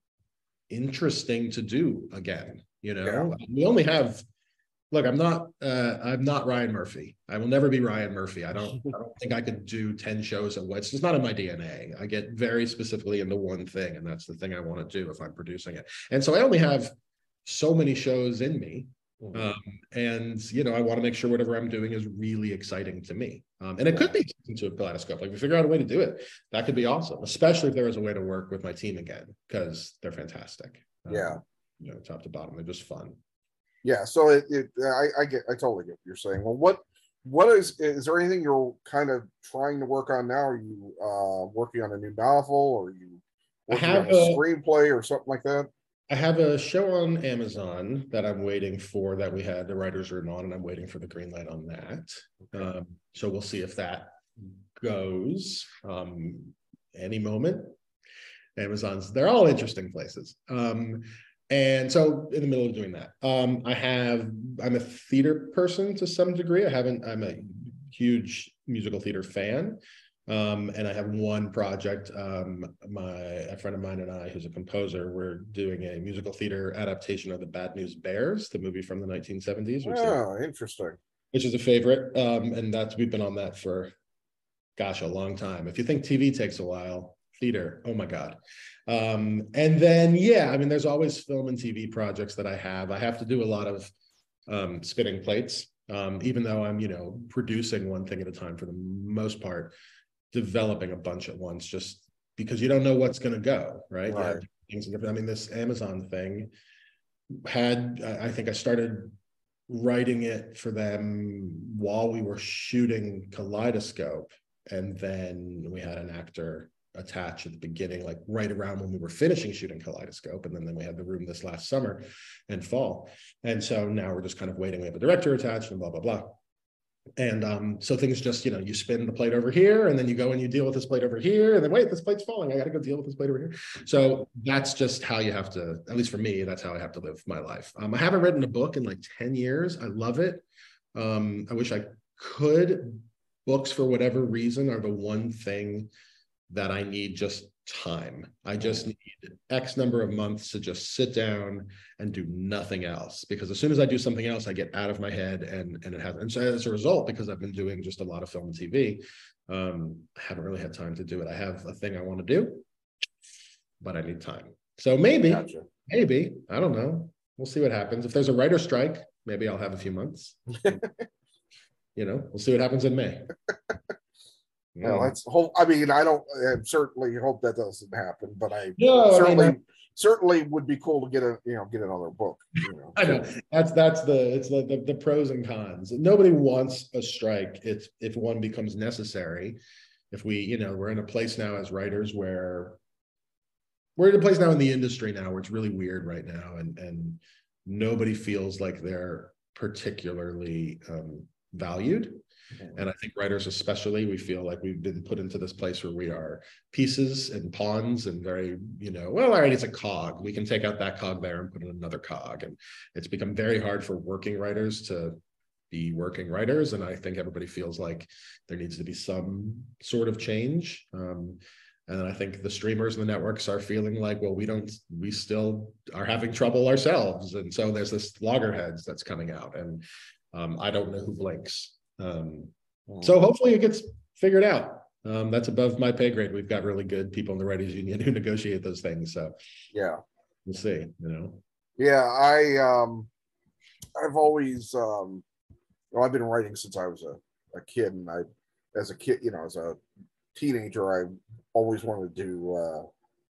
interesting to do again. You know, yeah. we only have Look, I'm not. Uh, I'm not Ryan Murphy. I will never be Ryan Murphy. I don't. I don't think I could do ten shows at once. It's just not in my D N A. I get very specifically into one thing, and that's the thing I want to do if I'm producing it. And so I only have so many shows in me, mm-hmm. um, and you know, I want to make sure whatever I'm doing is really exciting to me. Um, and it could be into a kaleidoscope. Like if we figure out a way to do it, that could be awesome. Especially if there was a way to work with my team again, because they're fantastic. Um, yeah, you know, top to bottom, they're just fun. Yeah, so it, it I, I get I totally get what you're saying. Well, what what is is there anything you're kind of trying to work on now? Are you uh, working on a new novel, or are you working on a, a screenplay or something like that? I have a show on Amazon that I'm waiting for, that we had the writers room on, and I'm waiting for the green light on that. Okay. Um, so we'll see if that goes um, any moment. Amazon's, they're all interesting places. Um, And so in the middle of doing that, um, I have, I'm a theater person to some degree. I haven't, I'm a huge musical theater fan. Um, and I have one project, um, my, a friend of mine and I, who's a composer, we're doing a musical theater adaptation of The Bad News Bears, the movie from the nineteen seventies. Which oh, is, interesting. Which is a favorite. Um, and that's, we've been on that for, gosh, a long time. If you think T V takes a while, theater, oh my God. Um, and then, yeah, I mean, there's always film and T V projects that I have. I have to do a lot of um, spinning plates, um, even though I'm, you know, producing one thing at a time for the most part, developing a bunch at once, just because you don't know what's going to go, right? Right. Things different. I mean, this Amazon thing had, I think I started writing it for them while we were shooting Kaleidoscope. And then we had an actor attached at the beginning, like right around when we were finishing shooting Kaleidoscope. And then, then we had the room this last summer and fall. And so now we're just kind of waiting. We have a director attached and blah, blah, blah. And um, so things just, you know, you spin the plate over here, and then you go and you deal with this plate over here, and then wait, this plate's falling. I got to go deal with this plate over here. So that's just how you have to, at least for me, that's how I have to live my life. Um, I haven't written a book in like ten years. I love it. Um, I wish I could. Books, for whatever reason, are the one thing that I need just time. I just need X number of months to just sit down and do nothing else. Because as soon as I do something else, I get out of my head, and, and it has, and so as a result, because I've been doing just a lot of film and T V, um, I haven't really had time to do it. I have a thing I want to do, but I need time. So maybe, gotcha. maybe, I don't know. We'll see what happens. If there's a writer strike, maybe I'll have a few months. You know, we'll see what happens in May. Yeah, well, let's hope. I mean, I don't I certainly hope that doesn't happen, but I no, certainly I mean, certainly would be cool to get a you know get another book. You know, I know that's that's the it's the, the the pros and cons. Nobody wants a strike if if one becomes necessary. If we, you know, we're in a place now as writers where we're in a place now in the industry now where it's really weird right now, and and nobody feels like they're particularly um, valued. And I think writers especially, we feel like we've been put into this place where we are pieces and pawns and very, you know, well, all right, it's a cog. We can take out that cog there and put in another cog. And it's become very hard for working writers to be working writers. And I think everybody feels like there needs to be some sort of change. Um, and I think the streamers and the networks are feeling like, well, we don't, we still are having trouble ourselves. And so there's this loggerheads that's coming out, and um, I don't know who blinks. Um, so hopefully it gets figured out. Um, that's above my pay grade. We've got really good people in the writers union who negotiate those things. So yeah, we'll see, you know? Yeah. I, um, I've always, um, well, I've been writing since I was a, a kid, and I, as a kid, you know, as a teenager, I always wanted to, uh,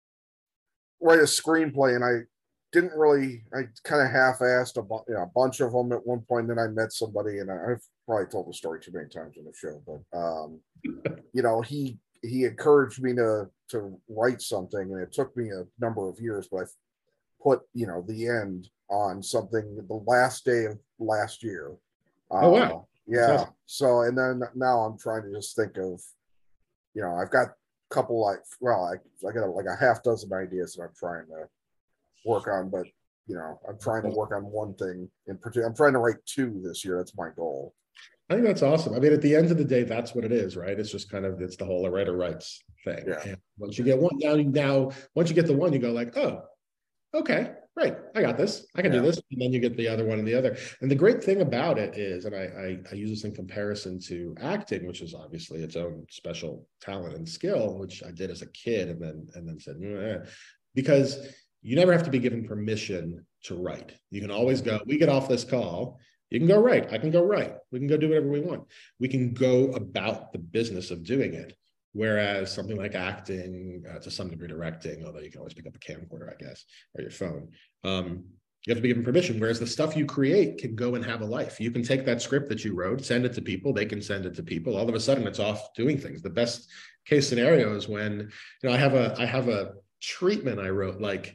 write a screenplay, and I didn't really, I kind of half-assed a, bu- you know, a bunch of them at one point. Then I met somebody, and I, I've probably told the story too many times in the show, but um, you know, he he encouraged me to to write something, and it took me a number of years, but I put, you know, the end on something the last day of last year. Uh, oh wow, yeah. awesome. So, and then now I'm trying to just think of, you know, I've got a couple like, well, I I got like a half dozen ideas that I'm trying to work on, but you know, I'm trying to work on one thing in particular. I'm trying to write two this year. That's my goal. I think that's awesome. I mean, at the end of the day, that's what it is, right? It's just kind of, it's the whole writer writes thing. Yeah. And once you get one down, now, once you get the one, you go like, oh, okay, great. I got this. I can Yeah. do this. And then you get the other one and the other. And the great thing about it is, and I, I, I use this in comparison to acting, which is obviously its own special talent and skill, which I did as a kid, and then, and then said, eh, because you never have to be given permission to write. You can always go, we get off this call, you can go write, I can go write, we can go do whatever we want. We can go about the business of doing it. Whereas something like acting, uh, to some degree directing, although you can always pick up a camcorder, I guess, or your phone, um, you have to be given permission. Whereas the stuff you create can go and have a life. You can take that script that you wrote, send it to people, they can send it to people. All of a sudden it's off doing things. The best case scenario is when, you know, I have a, I have a treatment I wrote like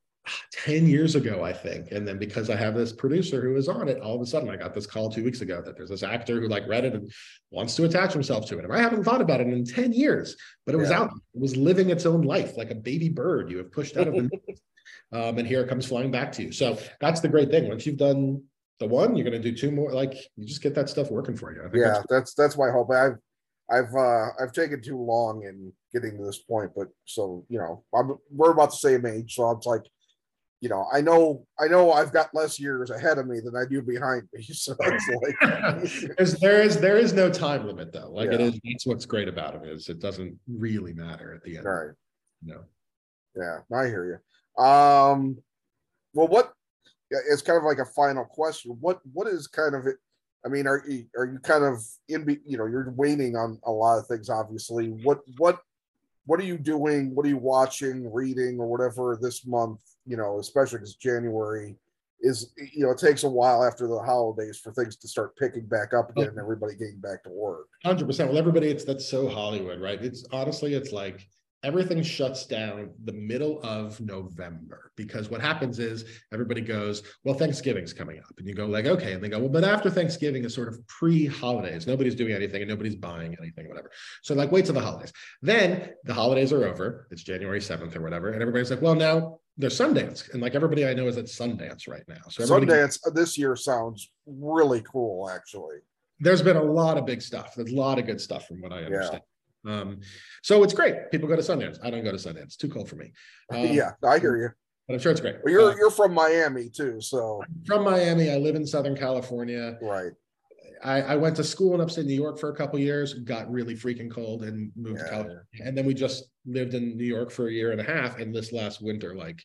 ten years ago, I think. And then because I have this producer who is on it, all of a sudden I got this call two weeks ago that there's this actor who like read it and wants to attach himself to it. And I haven't thought about it in ten years, but it was yeah. out, it was living its own life like a baby bird you have pushed out of the um, and here it comes flying back to you. So that's the great thing. Once you've done the one, you're going to do two more. Like you just get that stuff working for you. I think yeah, that's, that's that's my hope. I've I've uh I've taken too long in getting to this point, but so you know, I'm we're about the same age, so it's like, you know, I know, I know I've got less years ahead of me than I do behind me. So it's like, There's, there is, there is no time limit though. Like yeah. it is, that's what's great about it is it doesn't really matter at the end. Right. No. Yeah, I hear you. Um, well, what, it's kind of like a final question. What, what is kind of it? I mean, are you, are you kind of in, you know, you're waiting on a lot of things, obviously. What, what, what are you doing? What are you watching, reading, or whatever this month? You know, especially because January is, you know, it takes a while after the holidays for things to start picking back up again and everybody getting back to work. one hundred percent. Well, everybody, it's, that's so Hollywood, right? It's honestly, it's like everything shuts down the middle of November because what happens is everybody goes, well, Thanksgiving's coming up. And you go like, okay. And they go, well, but after Thanksgiving is sort of pre-holidays. Nobody's doing anything and nobody's buying anything, whatever. So like, wait till the holidays. Then the holidays are over. It's January seventh or whatever. And everybody's like, well, now there's Sundance. And like everybody I know is at Sundance right now. So Sundance can, this year sounds really cool, actually. There's been a lot of big stuff. There's a lot of good stuff from what I understand. Yeah. Um, so it's great. People go to Sundance. I don't go to Sundance. It's too cold for me. Um, yeah, I hear you. But I'm sure it's great. Well, you're uh, you're from Miami too, so I'm from Miami. I live in Southern California. Right. I, I went to school in upstate New York for a couple of years. Got really freaking cold and moved yeah. to California. And then we just lived in New York for a year and a half. And this last winter, like,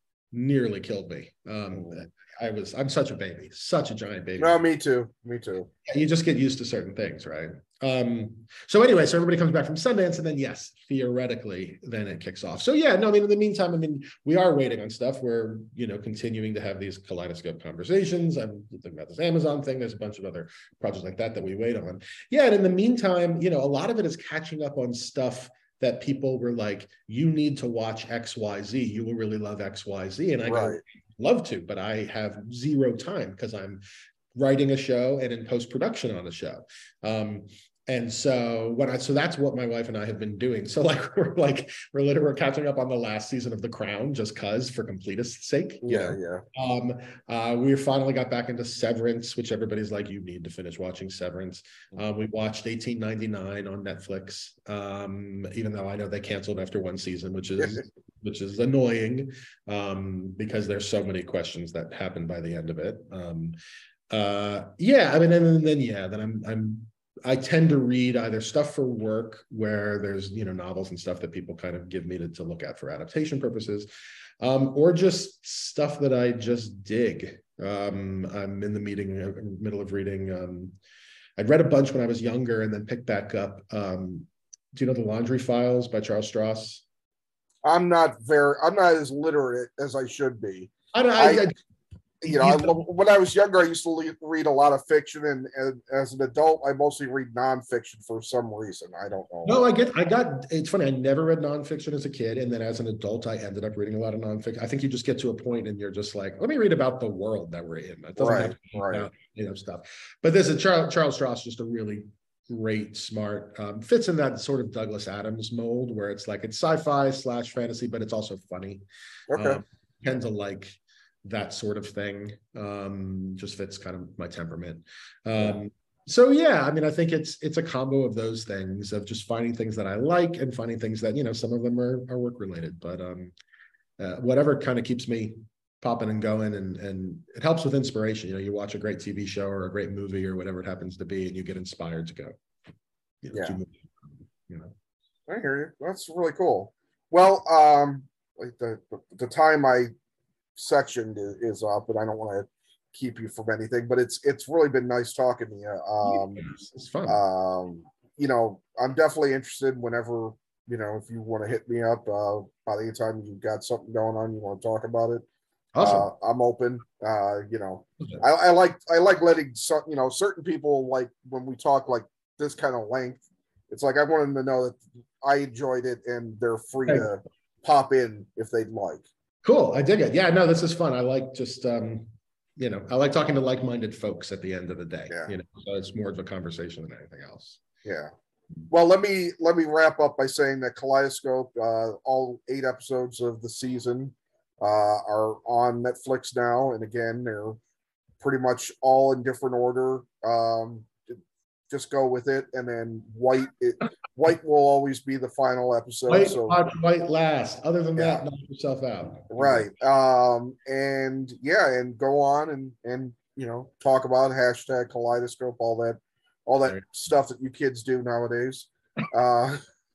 nearly killed me. Um, mm. I was. I'm such a baby, such a giant baby. No, me too. Me too. You just get used to certain things, right? Um, so anyway, so everybody comes back from Sundance, and then yes, theoretically, then it kicks off. So yeah, no, I mean, in the meantime, I mean, we are waiting on stuff. We're, you know, continuing to have these kaleidoscope conversations. I'm thinking about this Amazon thing. There's a bunch of other projects like that that we wait on. Yeah, and in the meantime, you know, a lot of it is catching up on stuff that people were like, you need to watch X Y Z. You will really love X Y Z. And I right. go, love to, but I have zero time because I'm writing a show and in post-production on a show. Um, and so when I, so that's what my wife and I have been doing. So like, we're like, we're literally, we're catching up on the last season of The Crown just cause for completist's sake. You Yeah, know? yeah. Um, uh, we finally got back into Severance, which everybody's like, you need to finish watching Severance. Um, we watched eighteen ninety-nine on Netflix, um, even though I know they canceled after one season, which is which is annoying, um, because there's so many questions that happen by the end of it. Um, uh, yeah, I mean, and then yeah, then I'm I'm I tend to read either stuff for work where there's, you know, novels and stuff that people kind of give me to, to look at for adaptation purposes, um, or just stuff that I just dig. Um, I'm in the meeting, uh, middle of reading. Um, I'd read a bunch when I was younger and then picked back up. Um, do you know The Laundry Files by Charles Stross? I'm not very, I'm not as literate as I should be. I, I, I, I you know, I, when I was younger, I used to read a lot of fiction, and, and as an adult, I mostly read nonfiction for some reason. I don't know. No, I get, I got, it's funny. I never read nonfiction as a kid. And then as an adult, I ended up reading a lot of nonfiction. I think you just get to a point and you're just like, let me read about the world that we're in. That doesn't right, have to be right. about, you know, stuff. But this is Charles, Charles Stross, just a really great, smart, um, fits in that sort of Douglas Adams mold where it's like, it's sci-fi slash fantasy, but it's also funny. Okay. Um, tend to like that sort of thing. Um, just fits kind of my temperament. Um, yeah. So yeah, I mean, I think it's it's a combo of those things, of just finding things that I like and finding things that, you know, some of them are, are work related, but um, uh, whatever kind of keeps me popping and going, and and it helps with inspiration. You know, you watch a great T V show or a great movie or whatever it happens to be, and you get inspired to go. You know, yeah. to, you know. I hear you. That's really cool. Well, um, like the the time I sectioned is up, and I don't want to keep you from anything, but it's it's really been nice talking to you. Um, yes, it's fun. Um, you know, I'm definitely interested whenever, you know, if you want to hit me up, uh, by the time you've got something going on, you want to talk about it. Awesome. Uh, I'm open. Uh, you know, I, I like I like letting some, you know, certain people, like when we talk like this kind of length, it's like I want them to know that I enjoyed it and they're free Thanks. to pop in if they'd like. Cool. I dig it. Yeah, no, this is fun. I like just, um, you know, I like talking to like-minded folks at the end of the day. Yeah. You know, so it's more of a conversation than anything else. Yeah. Well, let me let me wrap up by saying that Kaleidoscope, uh, all eight episodes of the season, uh, are on Netflix now, and again, they're pretty much all in different order. Um, just go with it, and then White. It, White will always be the final episode. White, so watch White last. Other than yeah. that, knock yourself out. Right. Um, and yeah, and go on and and you know talk about hashtag Kaleidoscope, all that, all that stuff that you kids do nowadays. Uh,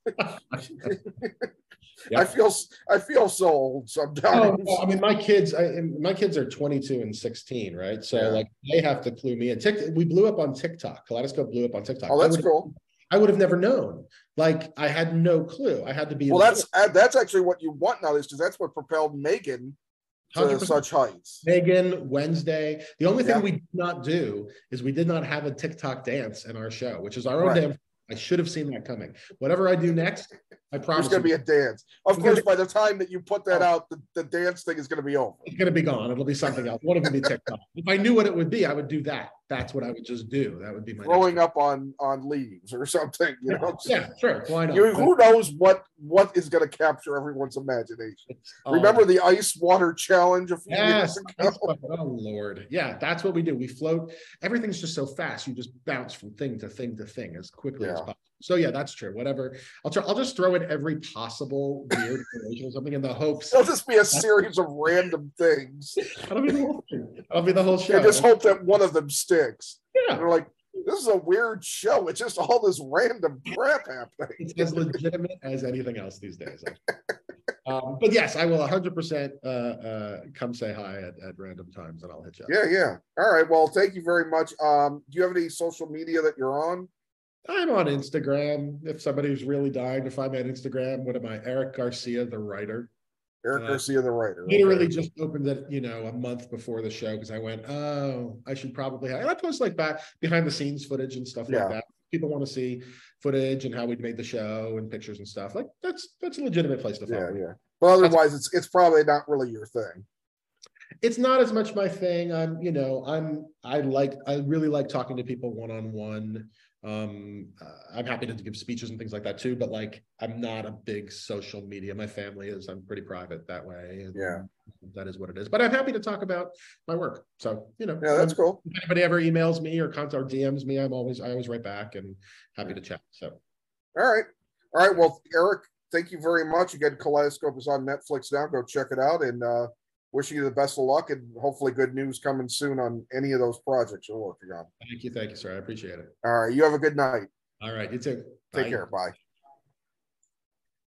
Yep. I feel I feel so old sometimes. Oh, I mean, my kids, I, my kids are twenty-two and sixteen, right? So yeah. like they have to clue me in. Tick, we blew up on TikTok. Kaleidoscope blew up on TikTok. Oh, that's I cool. I would have never known. Like I had no clue. I had to be. Well, that's uh, that's actually what you want now, is because that's what propelled Megan to one hundred percent. Such heights. Megan, Wednesday. The only thing yeah. we did not do is we did not have a TikTok dance in our show, which is our own right. damn. I should have seen that coming. Whatever I do next, I promise. There's going to be a dance. Of course, by the time that you put that out, the, the dance thing is going to be over. It's going to be gone. It'll be something else. It won't even be TikTok. If I knew what it would be, I would do that. That's what I would just do. That would be my throwing up on on leaves or something. You know? Yeah, sure. Why not? You, who knows what what is going to capture everyone's imagination? Oh. Remember the ice water challenge a few yes. years ago? Oh Lord, yeah, that's what we do. We float. Everything's just so fast. You just bounce from thing to thing to thing as quickly yeah. as possible. So yeah, that's true. Whatever. I'll try. I'll just throw in every possible weird information or something in the hopes. It'll just be a series of random things. That'll be the whole thing. That'll be the whole show. I just hope that one of them sticks. Yeah. And they're like, this is a weird show. It's just all this random crap happening. It's as legitimate as anything else these days. um, but yes, I will one hundred percent uh, uh, come say hi at, at random times, and I'll hit you up. Yeah, yeah. All right. Well, thank you very much. Um, do you have any social media that you're on? I'm on Instagram. If somebody's really dying to find me on Instagram, what am I? Eric Garcia, the writer. Eric uh, Garcia, the writer. Literally okay. just opened it, you know, a month before the show because I went, oh, I should probably have. And I post like back behind the scenes footage and stuff yeah. like that. People want to see footage and how we made the show and pictures and stuff. Like that's that's a legitimate place to follow. Yeah, yeah. But otherwise, that's, it's it's probably not really your thing. it's not as much my thing. I'm, you know, I'm, I like, I really like talking to people one-on-one. Um, uh, I'm happy to give speeches and things like that too, but like, I'm not a big social media. My family is, I'm pretty private that way. And Yeah. that is what it is, but I'm happy to talk about my work. So, you know, Yeah, that's um, cool. if anybody ever emails me or contact or D Ms me, I'm always, I always write back and happy to chat. So. All right. All right. Well, Eric, thank you very much. Again, Kaleidoscope is on Netflix now. Go check it out, and uh, wishing you the best of luck, and hopefully good news coming soon on any of those projects you're working on. Thank you. Thank you, sir. I appreciate it. All right. You have a good night. All right. You too. Take Bye. care. Bye.